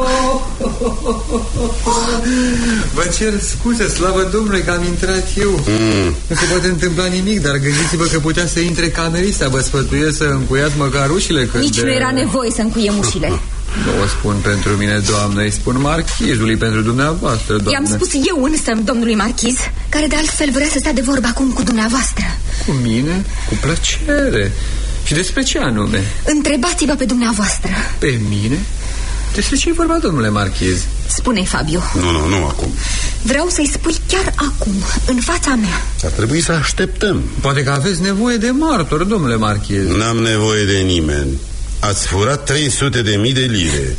Vă cer scuze, slavă Domnului că am intrat eu. mm. Nu se poate întâmpla nimic, dar gândiți-vă că putea să intre camerista. Vă sfătuiesc să încuiați măcar ușile când... Nici nu era nevoie să încuiem ușile. Nu o spun pentru mine, doamnă, îi spun marchizului pentru dumneavoastră, doamnă. I-am spus eu însă domnului marchiz, care de altfel vrea să stea de vorbă acum cu dumneavoastră. Cu mine? Cu plăcere. Și despre ce anume? Întrebați-vă pe dumneavoastră. Pe mine? Despre ce e vorba, domnule marchiz? Spune-i, Fabio. Nu, nu, nu acum. Vreau să-i spui chiar acum, în fața mea. Ar trebui să așteptăm. Poate că aveți nevoie de martor, domnule marchiz. N-am nevoie de nimeni. Ați furat trei sute de mii de lire.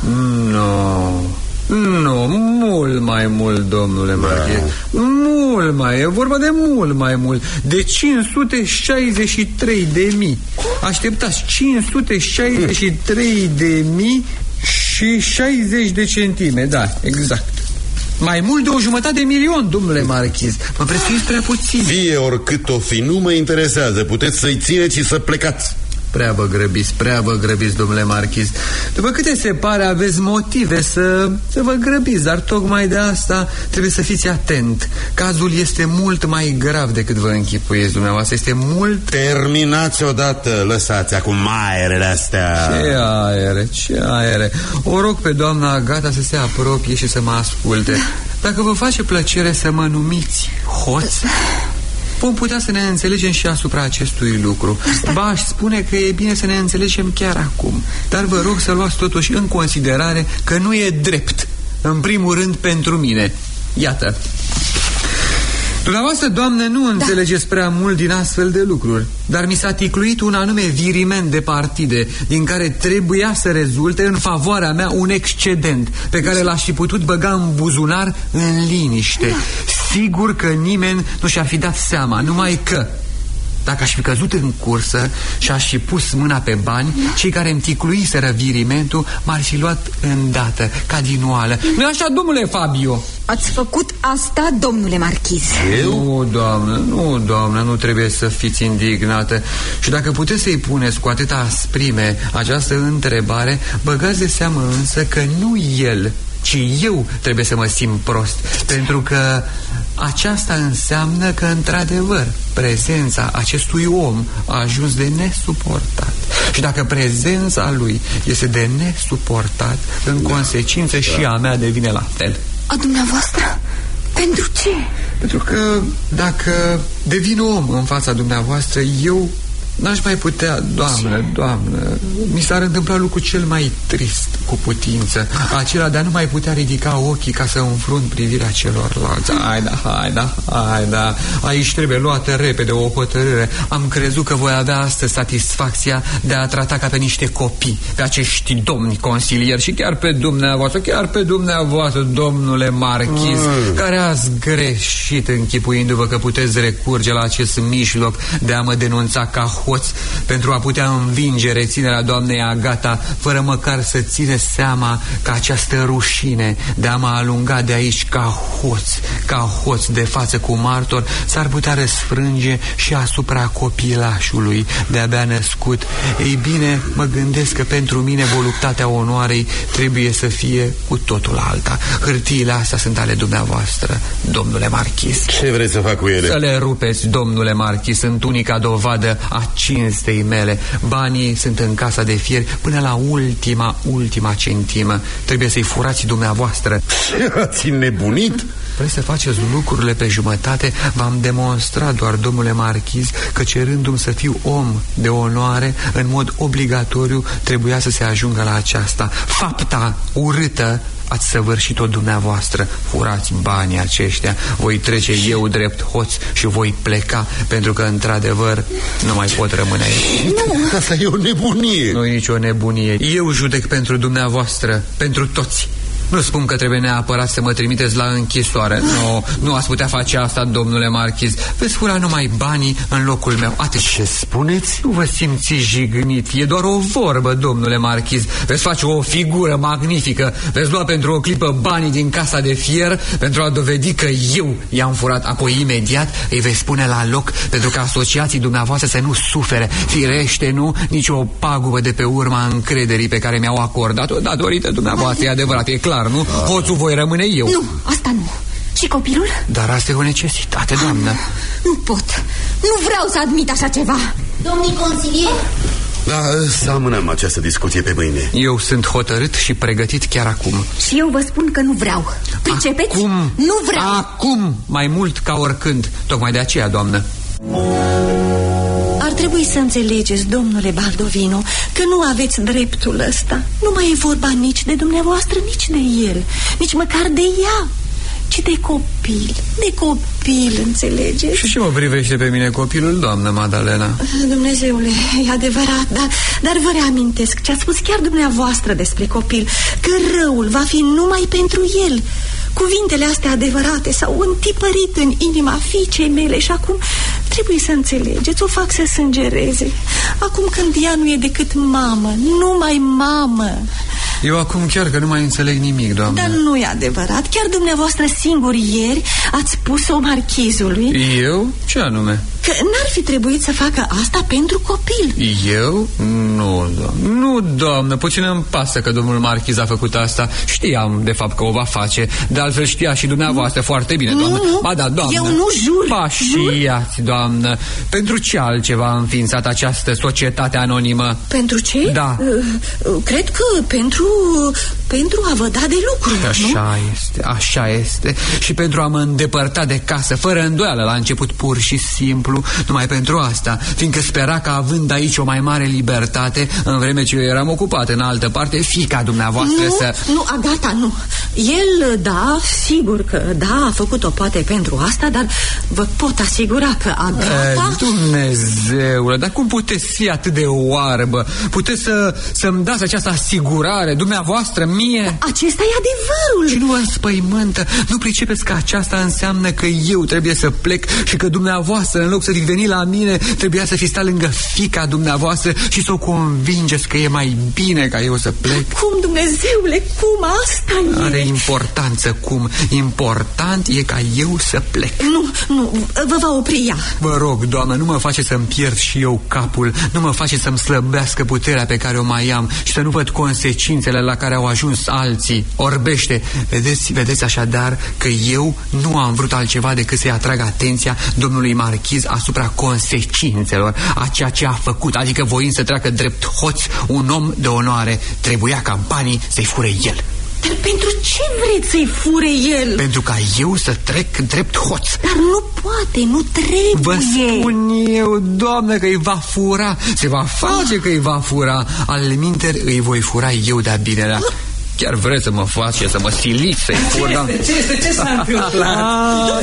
Nu, nu, mult mai mult, domnule da. marchiz. Mult mai, e vorba de mult mai mult. De cinci sute șaizeci și trei de mii. Așteptați, cinci sute șaizeci și trei de mii și șaizeci de centime. Da, exact. Mai mult de o jumătate de milion, domnule marchiz. Mă prețuiți prea puțin. Fie oricât o fi, nu mă interesează. Puteți să-i țineți și să plecați. Prea vă grăbiți, prea vă grăbiți, domnule marchiz. După câte se pare, aveți motive să, să vă grăbiți, dar tocmai de asta trebuie să fiți atent. Cazul este mult mai grav decât vă închipuiesc dumneavoastră. Este mult... Terminați odată, lăsați acum aerele astea. Ce aere, ce aere. O rog pe doamna Agata să se apropie și să mă asculte. Dacă vă face plăcere să mă numiți hoț, vom putea să ne înțelegem și asupra acestui lucru. Ba, aș spune că e bine să ne înțelegem chiar acum. Dar vă rog să luați totuși în considerare că nu e drept, în primul rând pentru mine. Iată. Dumneavoastră, doamne, nu înțelegeți prea mult din astfel de lucruri, dar mi s-a ticluit un anume viriment de partide, din care trebuia să rezulte în favoarea mea un excedent pe care l-aș fi putut băga în buzunar în liniște. Sigur că nimeni nu și-ar fi dat seama, numai că dacă aș fi căzut în cursă și aș fi pus mâna pe bani, cei care îmi ticluiseră virimentul m-ar fi luat îndată, ca din oală. Nu-i așa, domnule Fabio? Ați făcut asta, domnule marchiz? Eu? Nu, doamnă, nu, doamnă, nu trebuie să fiți indignată. Și dacă puteți să-i puneți cu atâta asprime această întrebare, băgați de seamă însă că nu el, ci eu trebuie să mă simt prost, pentru că aceasta înseamnă că, într-adevăr, prezența acestui om a ajuns de nesuportat. Și dacă prezența lui este de nesuportat, în da, consecință da. și a mea devine la fel. A dumneavoastră? Pentru ce? Pentru că dacă devin om în fața dumneavoastră, eu N-aș mai putea, doamnă, doamnă. Mi s-ar întâmpla lucru cel mai trist cu putință, acela de a nu mai putea ridica ochii ca să înfrunt privirea celorlalți. Hai da, hai da, hai da. Aici trebuie luată repede o hotărâre. Am crezut că voi avea astăzi satisfacția de a trata ca pe niște copii pe acești domni consilieri și chiar pe dumneavoastră, chiar pe dumneavoastră, domnule marchiz, mm. care ați greșit închipuindu-vă că puteți recurge la acest mijloc de a mă denunța ca hoț pentru a putea învinge reținerea doamnei Agata, fără măcar să ține seama că această rușine de a mă alunga de aici ca hoț, ca hoț de față cu martor, s-ar putea răsfrânge și asupra copilașului de-abia născut. Ei bine, mă gândesc că pentru mine voluptatea onoarei trebuie să fie cu totul alta. Hârtiile astea sunt ale dumneavoastră, domnule marchis. Ce vreți să fac cu ele? Să le rupeți, domnule marchis, sunt unica dovadă a cinstei mele. Banii sunt în casa de fier până la ultima, ultima centimă. Trebuie să-i furați dumneavoastră. Ce ați nebunit? Vreți să faceți lucrurile pe jumătate? V-am demonstrat doar, domnule marchiz, că cerându-mi să fiu om de onoare, în mod obligatoriu trebuia să se ajungă la aceasta. Fapta urâtă ați săvârșit-o dumneavoastră. Furați banii aceștia, voi trece eu drept hoț și voi pleca, pentru că, într-adevăr, nu mai pot rămâne aici. Nu, asta e o nebunie. Nu e nicio nebunie. Eu judec pentru dumneavoastră, pentru toți. Nu spun că trebuie neapărat să mă trimiteți la închisoare. Nu, nu ați putea face asta, domnule marchiz. Veți fura numai banii în locul meu. Atât. Ce spuneți? Nu vă simțiți jignit. E doar o vorbă, domnule marchiz. Veți face o figură magnifică. Veți lua pentru o clipă banii din casa de fier pentru a dovedi că eu i-am furat. Apoi imediat îi veți spune la loc, pentru că asociații dumneavoastră să nu sufere. Firește, nu, nici o pagubă de pe urma încrederii pe care mi-au acordat-o datorită dumneavoastră. E adevărat, e clar. Nu? Hoțul voi rămâne eu. Nu, asta nu. Și copilul? Dar asta e o necesitate, doamnă. Nu pot. Nu vreau să admit așa ceva. Domnii consilieri? Da, să amânăm această discuție pe mâine. Eu sunt hotărât și pregătit chiar acum. Și eu vă spun că nu vreau. Pricepeți? Acum, nu vreau. Acum, mai mult ca oricând. Tocmai de aceea, doamnă. Ar trebui să înțelegeți, domnule Baldovino, că nu aveți dreptul ăsta. Nu mai e vorba nici de dumneavoastră, nici de el, nici măcar de ea, ci de copil. De copil, înțelegeți? Și ce mă privește pe mine copilul, doamnă Madalena? Dumnezeule, e adevărat, dar, dar vă reamintesc ce a spus chiar dumneavoastră despre copil, că răul va fi numai pentru el. Cuvintele astea adevărate s-au întipărit în inima fiicei mele și acum trebuie să înțelegeți, o fac să sângereze. Acum când ea nu e decât mamă, numai mamă. Eu acum chiar că nu mai înțeleg nimic, doamnă. Dar nu e adevărat. Chiar dumneavoastră singur ieri ați spus-o marchizului. Eu? Ce anume? Că n-ar fi trebuit să facă asta pentru copil. Eu? Nu, doamnă. Nu, doamnă, puțin îmi pasă că domnul marchiz a făcut asta. Știam, de fapt, că o va face. De altfel știa și dumneavoastră nu. Foarte bine, doamnă. Nu, ba da, doamnă. Eu nu jur. Ba știați, doamnă. Pentru ce altceva a înființat această societate anonimă? Pentru ce? Da. Uh, cred că pentru... pentru a vă da de lucru. Așa nu? este, așa este. Și pentru a mă îndepărta de casă, fără îndoială, la început pur și simplu, numai pentru asta, fiindcă spera că, având aici o mai mare libertate, în vreme ce eu eram ocupat în altă parte, fiica dumneavoastră nu, să... Nu, Agata, nu. El, da, sigur că da, a făcut-o poate pentru asta, dar vă pot asigura că Agata... E, Dumnezeule, dar cum puteți fi atât de oarbă? Puteți să, să-mi dați această asigurare, dumneavoastră, mie? Acesta e adevărul. Și nu vă înspăimântă? Nu pricepeți că aceasta înseamnă că eu trebuie să plec și că dumneavoastră, în loc să veni la mine, trebuia să fi stat lângă fiica dumneavoastră și să o convingeți că e mai bine ca eu să plec? Cum, Dumnezeule, cum? Asta e? Are importanță cum. Important e ca eu să plec. Nu, nu, vă va opri ea. Vă rog, doamnă, nu mă face să-mi pierd și eu capul. Nu mă face să-mi slăbească puterea pe care o mai am și să nu văd consecințele la care au ajuns alții. Orbește. Vedeți, vedeți așadar că eu nu am vrut altceva decât să-i atrag atenția domnului marchiz asupra consecințelor a ceea ce a făcut, adică voind să treacă drept hoț un om de onoare. Trebuia ca banii să-i fure el. Dar pentru ce vreți să-i fure el? Pentru ca eu să trec drept hoț. Dar nu poate, nu trebuie. Vă spun eu, doamnă, că îi va fura. Se va face că îi va fura. Alminteri îi voi fura eu de-a binelea. Chiar vreți să mă faci, să mă siliți să-i fur? Ce este? Ce este? Ce s-a întâmplat?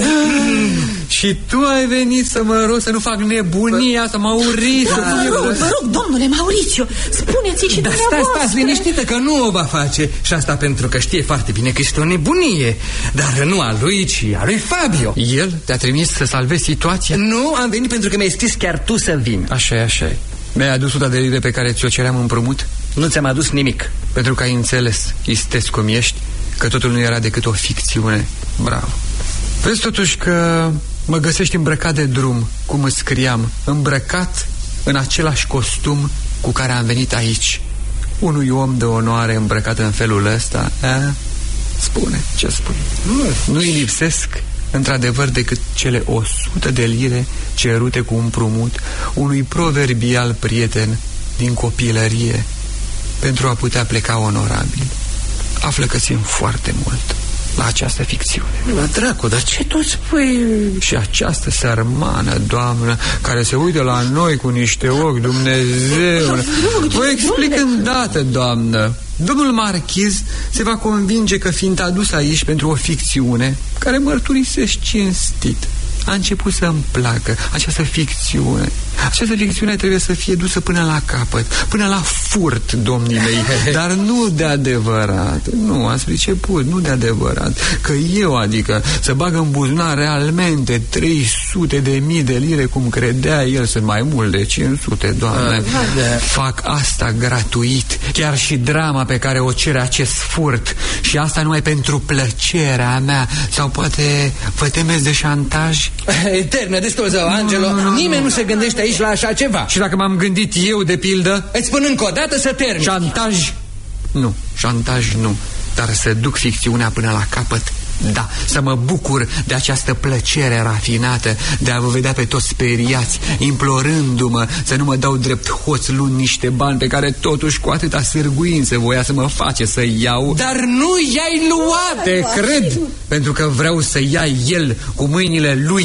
Și tu ai venit să mă rog să nu fac nebunia, să mă uriți. Da, vă rog, vă rog, domnule Maurițiu, spuneți-i și Dar dumneavoastră. stai, stați liniștită că nu o va face. Și asta pentru că știe foarte bine că este o nebunie. Dar nu a lui, ci a lui Fabio. El te-a trimis să salvezi situația? Nu, am venit pentru că mi-ai scris chiar tu să vin. Așa e, așa e. Mi-ai adus suta de lire pe care ți-o ceream împrumut? Nu ți-am adus nimic. Pentru că ai înțeles, istesc cum ești, că totul nu era decât o ficțiune. Bravo. Vezi totuși că mă găsești îmbrăcat de drum, cum îți scriam, îmbrăcat în același costum cu care am venit aici. Unui om de onoare îmbrăcat în felul ăsta, a? Spune, ce spui? Nu, nu-i lipsesc într-adevăr decât cele o sută de lire cerute cu împrumut unui proverbial prieten din copilărie pentru a putea pleca onorabil. Află că țin foarte mult la această ficțiune. La dracu, dar ce tot spui? Și această sărmană, doamnă, care se uită la noi cu niște ochi, Dumnezeu. Vă explic îndată, doamnă. Domnul marchiz se va convinge că fiind adus aici pentru o ficțiune care mărturisești cinstit, a început să-mi placă această ficțiune. Această ficțiune trebuie să fie dusă până la capăt, până la furt, domnii mei. Dar nu de adevărat. Nu, ați priceput, nu de adevărat. Că eu, adică, să bag în buzunar realmente trei sute de mii de lire, cum credea el, sunt mai mult de cinci sute, doamne. Fac asta gratuit. Chiar și drama pe care o cere acest furt. Și asta numai pentru plăcerea mea. Sau poate vă temeți de șantaj? Eternă, destul zău, Angelo. Nu, nu, nu, Nimeni nu. nu se gândește aici la așa ceva. Și dacă m-am gândit eu, de pildă? Îți spun încă o dată să termin. Șantaj? Nu, șantaj nu. Dar să duc ficțiunea până la capăt, da. Să mă bucur de această plăcere rafinată de a vă vedea pe toți speriați, implorându-mă să nu mă dau drept hoț luând niște bani pe care totuși cu atâta sârguință voia să mă face să iau. Dar nu i-ai luat. Te cred, pentru că vreau să ia el cu mâinile lui.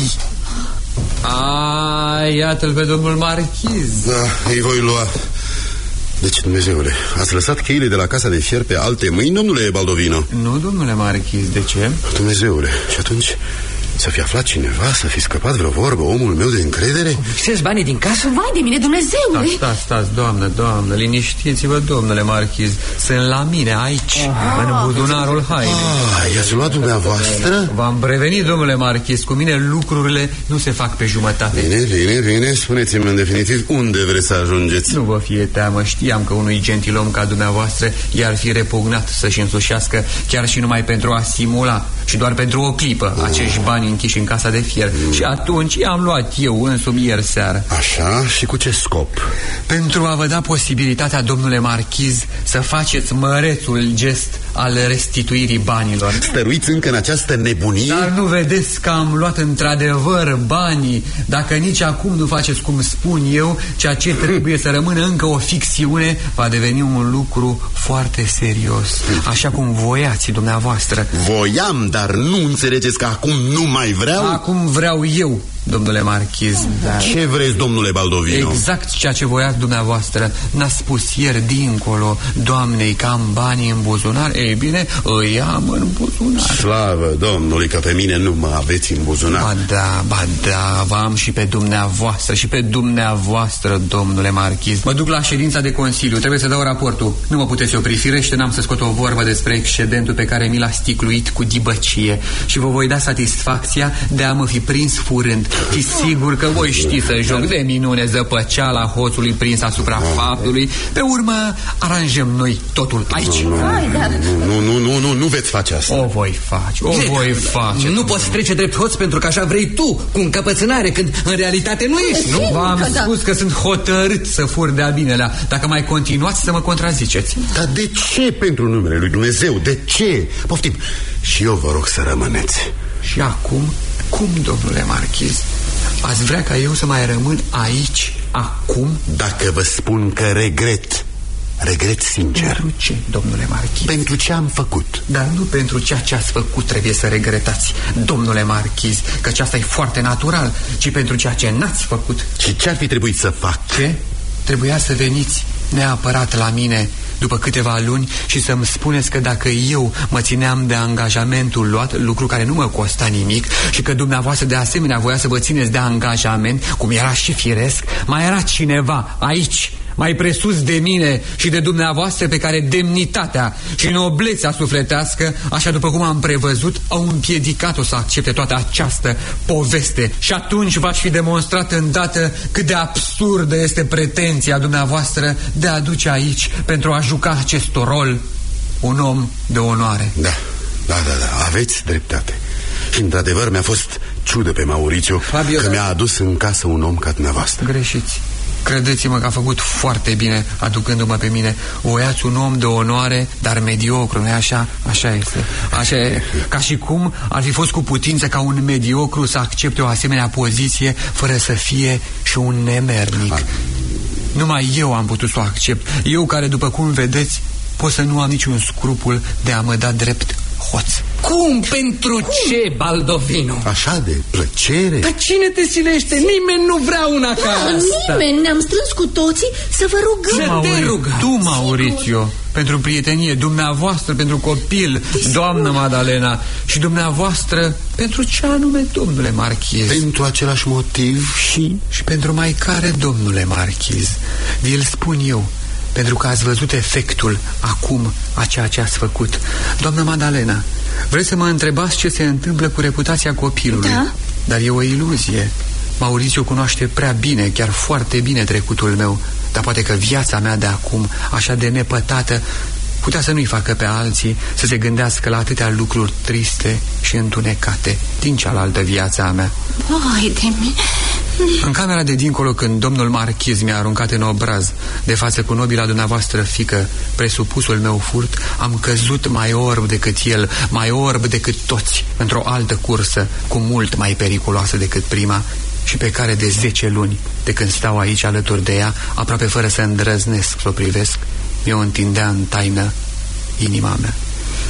A, iată-l pe domnul marchiz. Da, îi voi lua. Deci, Dumnezeule, ați lăsat cheile de la casa de fier pe alte mâini, domnule Baldovino? Nu, domnule marchiz, de ce? Dumnezeule, și atunci să fi aflat cineva, să fi scăpat vreo vorbă, omul meu de încredere? Fixezi banii din casă? Vai de mine, Dumnezeule! Stați, stați, stați, doamnă, doamnă, liniștiți-vă, domnule marchiz. Sunt la mine aici, ah, în buzunarul hainei. Ah, i-ați luat dumneavoastră? V-am prevenit, domnule marchiz, cu mine lucrurile nu se fac pe jumătate. Bine, bine, bine, spuneți-mi în definitiv unde vreți să ajungeți. Nu vă fie teamă, știam că unui gentilom ca dumneavoastră i-ar fi repugnat să-și însușească chiar și numai pentru a simula și doar pentru o clipă ah. acești bani închiși în casa de fier. mm. Și atunci i-am luat eu însumi ieri seară. Așa? Și cu ce scop? Pentru a vă da posibilitatea, domnule marchiz, să faceți mărețul gest al restituirii banilor. Stăruiți încă în această nebunie? Dar nu vedeți că am luat într-adevăr banii? Dacă nici acum nu faceți cum spun eu, ceea ce trebuie să rămână încă o ficțiune va deveni un lucru foarte serios. Așa cum voiați dumneavoastră. Voiam, dar nu înțelegeți că acum nu mai vreau? Acum vreau eu, domnule marchiz. Dar... Ce vreți, domnule Baldovino? Exact ceea ce voiați dumneavoastră. N-a spus ieri dincolo doamnei că am banii în buzunar? Ei bine, îi am în buzunar. Slavă Domnului că pe mine nu mă aveți în buzunar. Ba da, ba da, vă am și pe dumneavoastră. Și pe dumneavoastră, domnule marchiz. Mă duc la ședința de consiliu, trebuie să dau raportul. Nu mă puteți opri, firește, n-am să scot o vorbă despre excedentul pe care mi l-a sticluit cu dibăcie. Și vă voi da satisfacția de a mă fi prins furând. Fiți sigur că voi ști să joc de minune zăpăceala hoțului prins asupra faptului. Pe urmă aranjăm noi totul aici. Nu, nu, nu, nu, nu, nu veți face asta. O voi face, o voi face. Nu poți trece drept hoț pentru că așa vrei tu, cu încăpățânare, când în realitate nu ești. Nu, v-am spus că sunt hotărât să fur de-a binelea. Dacă mai continuați să mă contraziceți. Dar de ce pentru numele lui Dumnezeu? De ce? Poftim. Și eu vă rog să rămâneți. Și acum, cum, domnule marchiz? Ați vrea ca eu să mai rămân aici, acum? Dacă vă spun că regret regret sincer. Pentru ce, domnule marchiz? Pentru ce am făcut. Dar nu pentru ceea ce ați făcut trebuie să regretați, domnule marchiz, că aceasta e foarte natural, ci pentru ceea ce n-ați făcut. Și ce ar fi trebuit să fac? Ce? Trebuia să veniți neapărat la mine după câteva luni și să-mi spuneți că dacă eu mă țineam de angajamentul luat, lucru care nu mă costa nimic, și că dumneavoastră de asemenea voia să vă țineți de angajament, cum era și firesc, mai era cineva aici, mai presus de mine și de dumneavoastră, pe care demnitatea și noblețea sufletească, așa după cum am prevăzut, au împiedicat-o să accepte toată această poveste. Și atunci v-aș fi demonstrat îndată cât de absurdă este pretenția dumneavoastră de a aduce aici, pentru a juca acest rol, un om de onoare. Da, da, da, da, aveți dreptate. Și într-adevăr mi-a fost ciudă pe Maurițiu, Fabio, că mi-a adus în casă un om ca dumneavoastră. Greșiți. Credeți-mă că a făcut foarte bine aducându-mă pe mine. Voiați un om de onoare, dar mediocru, nu-i așa? Așa este. Așa e. Ca și cum ar fi fost cu putință ca un mediocru să accepte o asemenea poziție fără să fie și un nemernic. A. Numai eu am putut să o accept. Eu care, după cum vedeți, pot să nu am niciun scrupul de a mă da drept hoț. Cum? Pentru Cum? ce, Baldovino? Așa de plăcere? Dar cine te silește? Nimeni nu vrea una ca asta. Nimeni, ne-am strâns cu toții să vă rugăm. Să te rugăm. Tu, Maurițiu, pentru prietenie, dumneavoastră pentru copil, doamnă Madalena, și dumneavoastră pentru ce anume, domnule marchiz? Pentru același motiv și... Și pentru mai care, domnule marchiz? Vi-l spun eu, pentru că ați văzut efectul acum a ceea ce ați făcut. Doamnă Madalena, vreți să mă întrebați ce se întâmplă cu reputația copilului? Da. Dar e o iluzie. Maurițiu cunoaște prea bine, chiar foarte bine trecutul meu. Dar poate că viața mea de acum, așa de nepătată, putea să nu-i facă pe alții să se gândească la atâtea lucruri triste și întunecate din cealaltă viața a mea. Vai de mine! În camera de dincolo, când domnul marchiz mi-a aruncat în obraz de față cu nobila dumneavoastră fică presupusul meu furt, am căzut mai orb decât el, mai orb decât toți, într-o altă cursă cu mult mai periculoasă decât prima, și pe care de zece luni, de când stau aici alături de ea, aproape fără să îndrăznesc să o privesc, mi-o întindea în taină inima mea.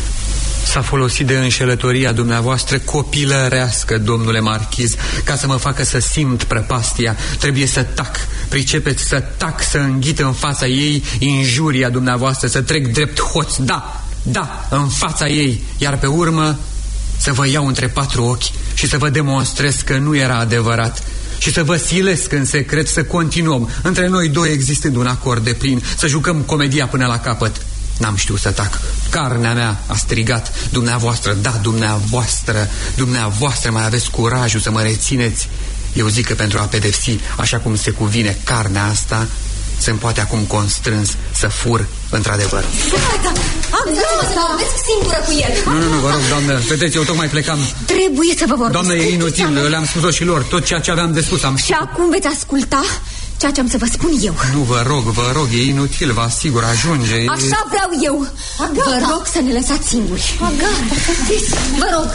S-a folosit de înșelătoria dumneavoastră copilărească, domnule marchiz, ca să mă facă să simt prăpastia. Trebuie să tac, pricepeți, să tac, să înghit în fața ei injuria dumneavoastră, să trec drept hoț, da, da, în fața ei, iar pe urmă să vă iau între patru ochi și să vă demonstrez că nu era adevărat, și să vă silesc în secret să continuăm, între noi doi existând un acord de plin, să jucăm comedia până la capăt. N-am știut să tac. Carnea mea a strigat. Dumneavoastră, da, dumneavoastră, dumneavoastră mai aveți curajul să mă rețineți. Eu zic că pentru a pedepsi așa cum se cuvine carnea asta, se-mi poate acum constrâns să fur într-adevăr. Gata, lăsați-mă să vorbesc singură cu el. Nu, nu, nu, vă rog, doamnă, vedeți, eu tocmai plecam. Trebuie să vă vorbesc. Doamnă, e inutil, le-am spus-o și lor, tot ceea ce aveam de spus am spus. Și acum veți asculta ceea ce am să vă spun eu. Nu, vă rog, vă rog, e inutil, vă asigur, ajunge. E... Așa vreau eu. Agata. Vă rog să ne lăsați singuri. Agata, vă rog.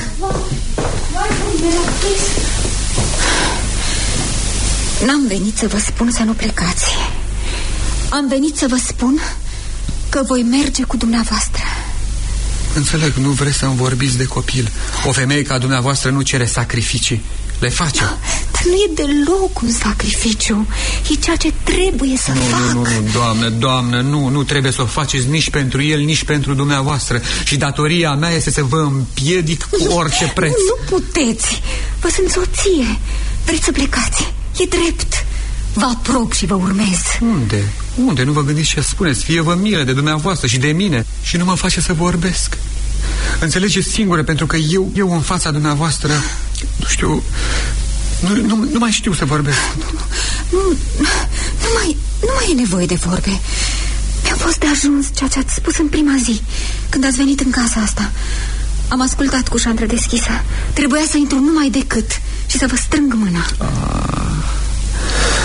N-am venit să vă spun să nu plecați. Am venit să vă spun că voi merge cu dumneavoastră. Înțeleg, nu vreți să-mi vorbiți de copil. O femeie ca dumneavoastră nu cere sacrificii, le face. Da, dar nu e deloc un sacrificiu. E ceea ce trebuie să nu, fac. Nu, nu, nu, doamnă, doamnă, nu, nu trebuie să o faceți nici pentru el, nici pentru dumneavoastră. Și datoria mea este să vă împiedic cu nu, orice preț. Nu puteți, vă sunt soție. Vreți să plecați, e drept. Vă aprop și vă urmez. Unde? Unde? Nu vă gândiți ce spuneți. Fie-vă milă de dumneavoastră și de mine. Și nu mă face să vorbesc. Înțelegeți singură, pentru că eu, eu în fața dumneavoastră, nu știu, nu, nu, nu mai știu să vorbesc. Nu, nu, mai, nu mai e nevoie de vorbe. Mi-a fost de ajuns ceea ce ați spus în prima zi, când ați venit în casa asta. Am ascultat cu ușa întredeschisă. Trebuia să intru numai decât și să vă strâng mâna. Ah.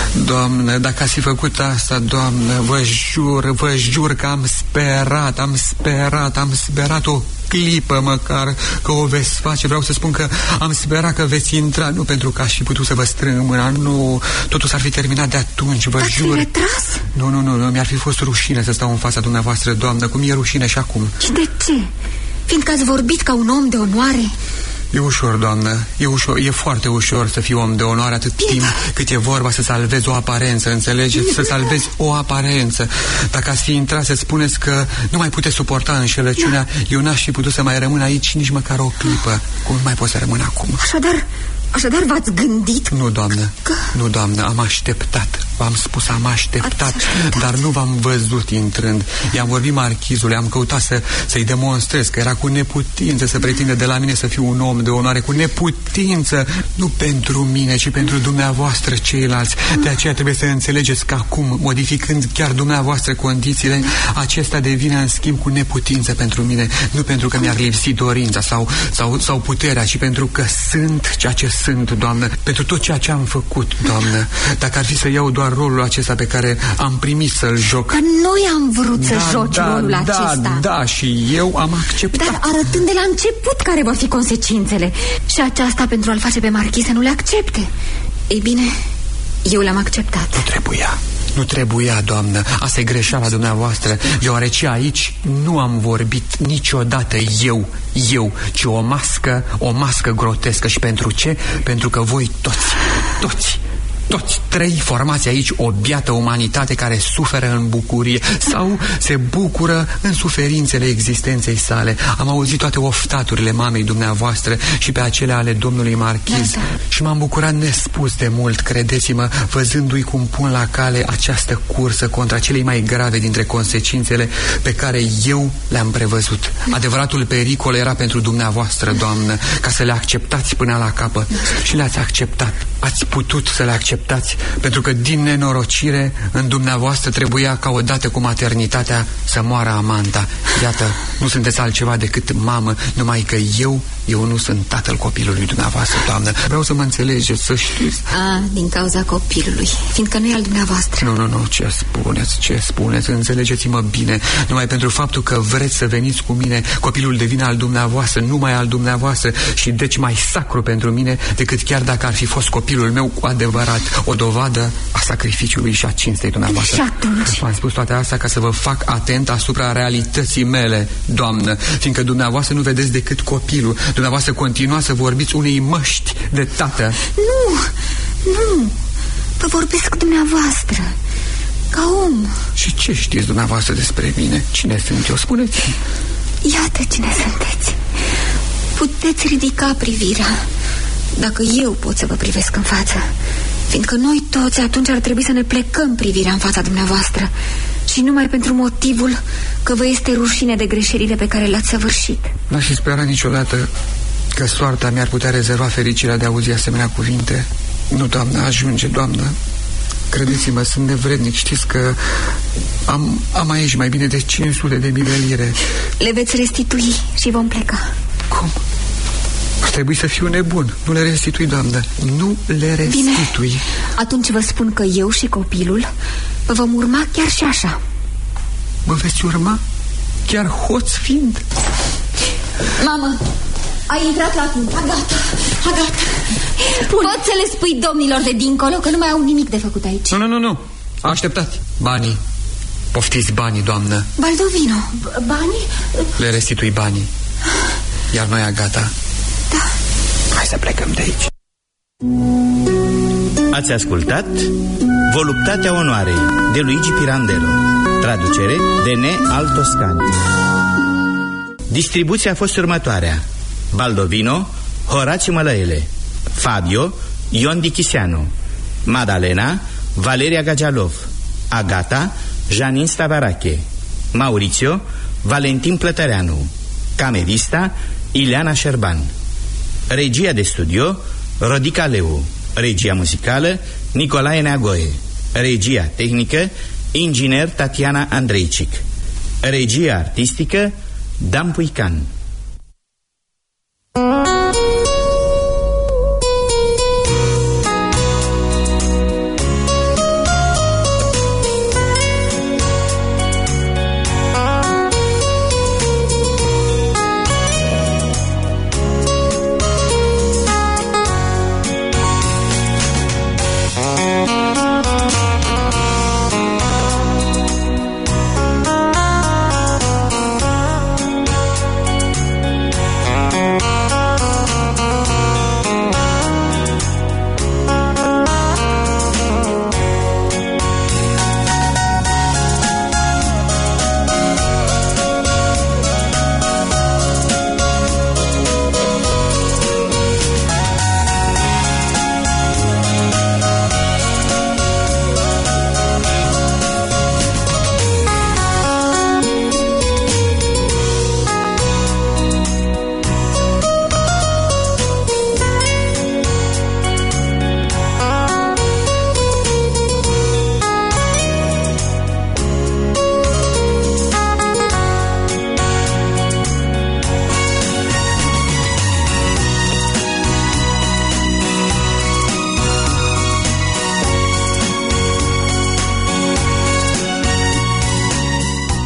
Doamnă, dacă ați fi făcut asta, doamnă, vă jur, vă jur că am sperat, am sperat, am sperat o clipă măcar că o veți face. Vreau să spun că am sperat că veți intra, nu pentru că aș fi putut să vă strâng mâna, nu, totul s-ar fi terminat de atunci, vă Ați jur. fi retras? Nu, nu, nu, nu, mi-ar fi fost rușine să stau în fața dumneavoastră, doamnă, cum e rușine și acum. Și de ce? Fiindcă ați vorbit ca un om de onoare? E ușor, doamnă, e ușor, e foarte ușor să fii om de onoare atât Bine. timp cât e vorba să salvezi o aparență, înțelegeți? Să salvezi o aparență. Dacă ați fi intrat să spuneți că nu mai puteți suporta înșelăciunea, da. eu n-aș fi putut să mai rămân aici nici măcar o clipă. Cum mai pot să rămân acum? Așadar, așadar v-ați gândit? Nu, doamnă, că... nu, doamnă, am așteptat. V-am spus, am așteptat, dar nu v-am văzut intrând. I-am vorbit marchizului, am căutat să, să-i demonstrez că era cu neputință să pretinde de la mine să fiu un om de onoare, cu neputință, nu pentru mine, ci pentru dumneavoastră ceilalți. De aceea trebuie să înțelegeți că acum, modificând chiar dumneavoastră condițiile, acesta devine în schimb cu neputință pentru mine, nu pentru că mi-ar lipsi dorința sau, sau, sau puterea, ci pentru că sunt ceea ce sunt, doamnă, pentru tot ceea ce am făcut, doamnă. Dacă ar fi să iau doar rolul acesta pe care am primit să-l joc. Că noi am vrut să da, joci da, rolul da, acesta. Da, și eu am acceptat. Dar arătând de la început care vor fi consecințele. Și aceasta pentru a-l face pe marchis să nu le accepte. Ei bine, eu le-am acceptat. Nu trebuia. Nu trebuia, doamnă, asta e greșeala dumneavoastră, deoarece aici nu am vorbit niciodată eu, eu, ci o mască, o mască grotescă. Și pentru ce? Pentru că voi toți, toți Toți trei formați aici o biată umanitate care suferă în bucurie sau se bucură în suferințele existenței sale. Am auzit toate oftaturile mamei dumneavoastră și pe acele ale domnului marchiz, da, da. și m-am bucurat nespus de mult, credeți-mă, văzându-i cum pun la cale această cursă contra celei mai grave dintre consecințele pe care eu le-am prevăzut. Adevăratul pericol era pentru dumneavoastră, doamnă, ca să le acceptați până la capăt. Și le-ați acceptat. Ați putut să le acceptați, pentru că din nenorocire în dumneavoastră trebuia ca odată cu maternitatea să moară amanta. Iată, nu sunteți altceva decât mamă, numai că eu, eu nu sunt tatăl copilului dumneavoastră, doamnă. Vreau să mă înțelegeți, să știți. A, din cauza copilului, fiindcă nu e al dumneavoastră. Nu, nu, nu, ce spuneți, ce spuneți, înțelegeți-mă bine. Numai pentru faptul că vreți să veniți cu mine, copilul devine al dumneavoastră, numai al dumneavoastră și deci mai sacru pentru mine decât chiar dacă ar fi fost copilul meu cu adevărat, o dovadă a sacrificiului și a cinstei dumneavoastră. Și atunci? V-am spus toate astea ca să vă fac atent asupra realității mele, doamnă, fiindcă dumneavoastră nu vedeți decât copilul. Dumneavoastră continua să vorbiți unei măști de tată. Nu, nu, vă vorbesc cu dumneavoastră, ca om. Și ce știți dumneavoastră despre mine? Cine sunt eu? Spuneți-mi. Iată cine sunteți. Puteți ridica privirea dacă eu pot să vă privesc în față, fiindcă noi toți atunci ar trebui să ne plecăm privirea în fața dumneavoastră, și numai pentru motivul că vă este rușine de greșelile pe care le-ați săvârșit. N-aș fi sperat niciodată că soarta mi-ar putea rezerva fericirea de a auzi asemenea cuvinte. Nu, doamnă, ajunge, doamnă. Credeți-mă, sunt nevrednic. Știți că am, am aici mai bine de cinci sute de mii de lire. Le veți restitui și vom pleca. Cum? Ar trebui să fiu nebun. Nu le restitui, doamnă. Nu le restitui. Bine, atunci vă spun că eu și copilul vă vom urma chiar și așa. Mă veți urma? Chiar hoț fiind? Mamă, ai intrat la timp. A, gata, a, gata. Poți să le spui domnilor de dincolo că nu mai au nimic de făcut aici. Nu, nu, nu, nu. Așteptați. Banii. Poftiți banii, doamnă. Baldovino. Banii? Le restitui banii. Iar noi, Agata, da. Hai să plecăm de aici. Ați ascultat Voluptatea onoarei de Luigi Pirandello. Traducere de Ne Altoscani. Distribuția a fost următoarea: Baldovino, Horațiu Mălăele; Fabio, Ion Dichiseanu; Madalena, Valeria Gagialov; Agata, Janin Stavarache; Maurizio, Valentin Plătăreanu; Camerista, Ileana Șerban. Regia de studio, Rodica Leu. Regia muzicală, Nicolae Neagoe. Regia tehnică, inginer Tatiana Andreicic. Regia artistică, Dan Puican.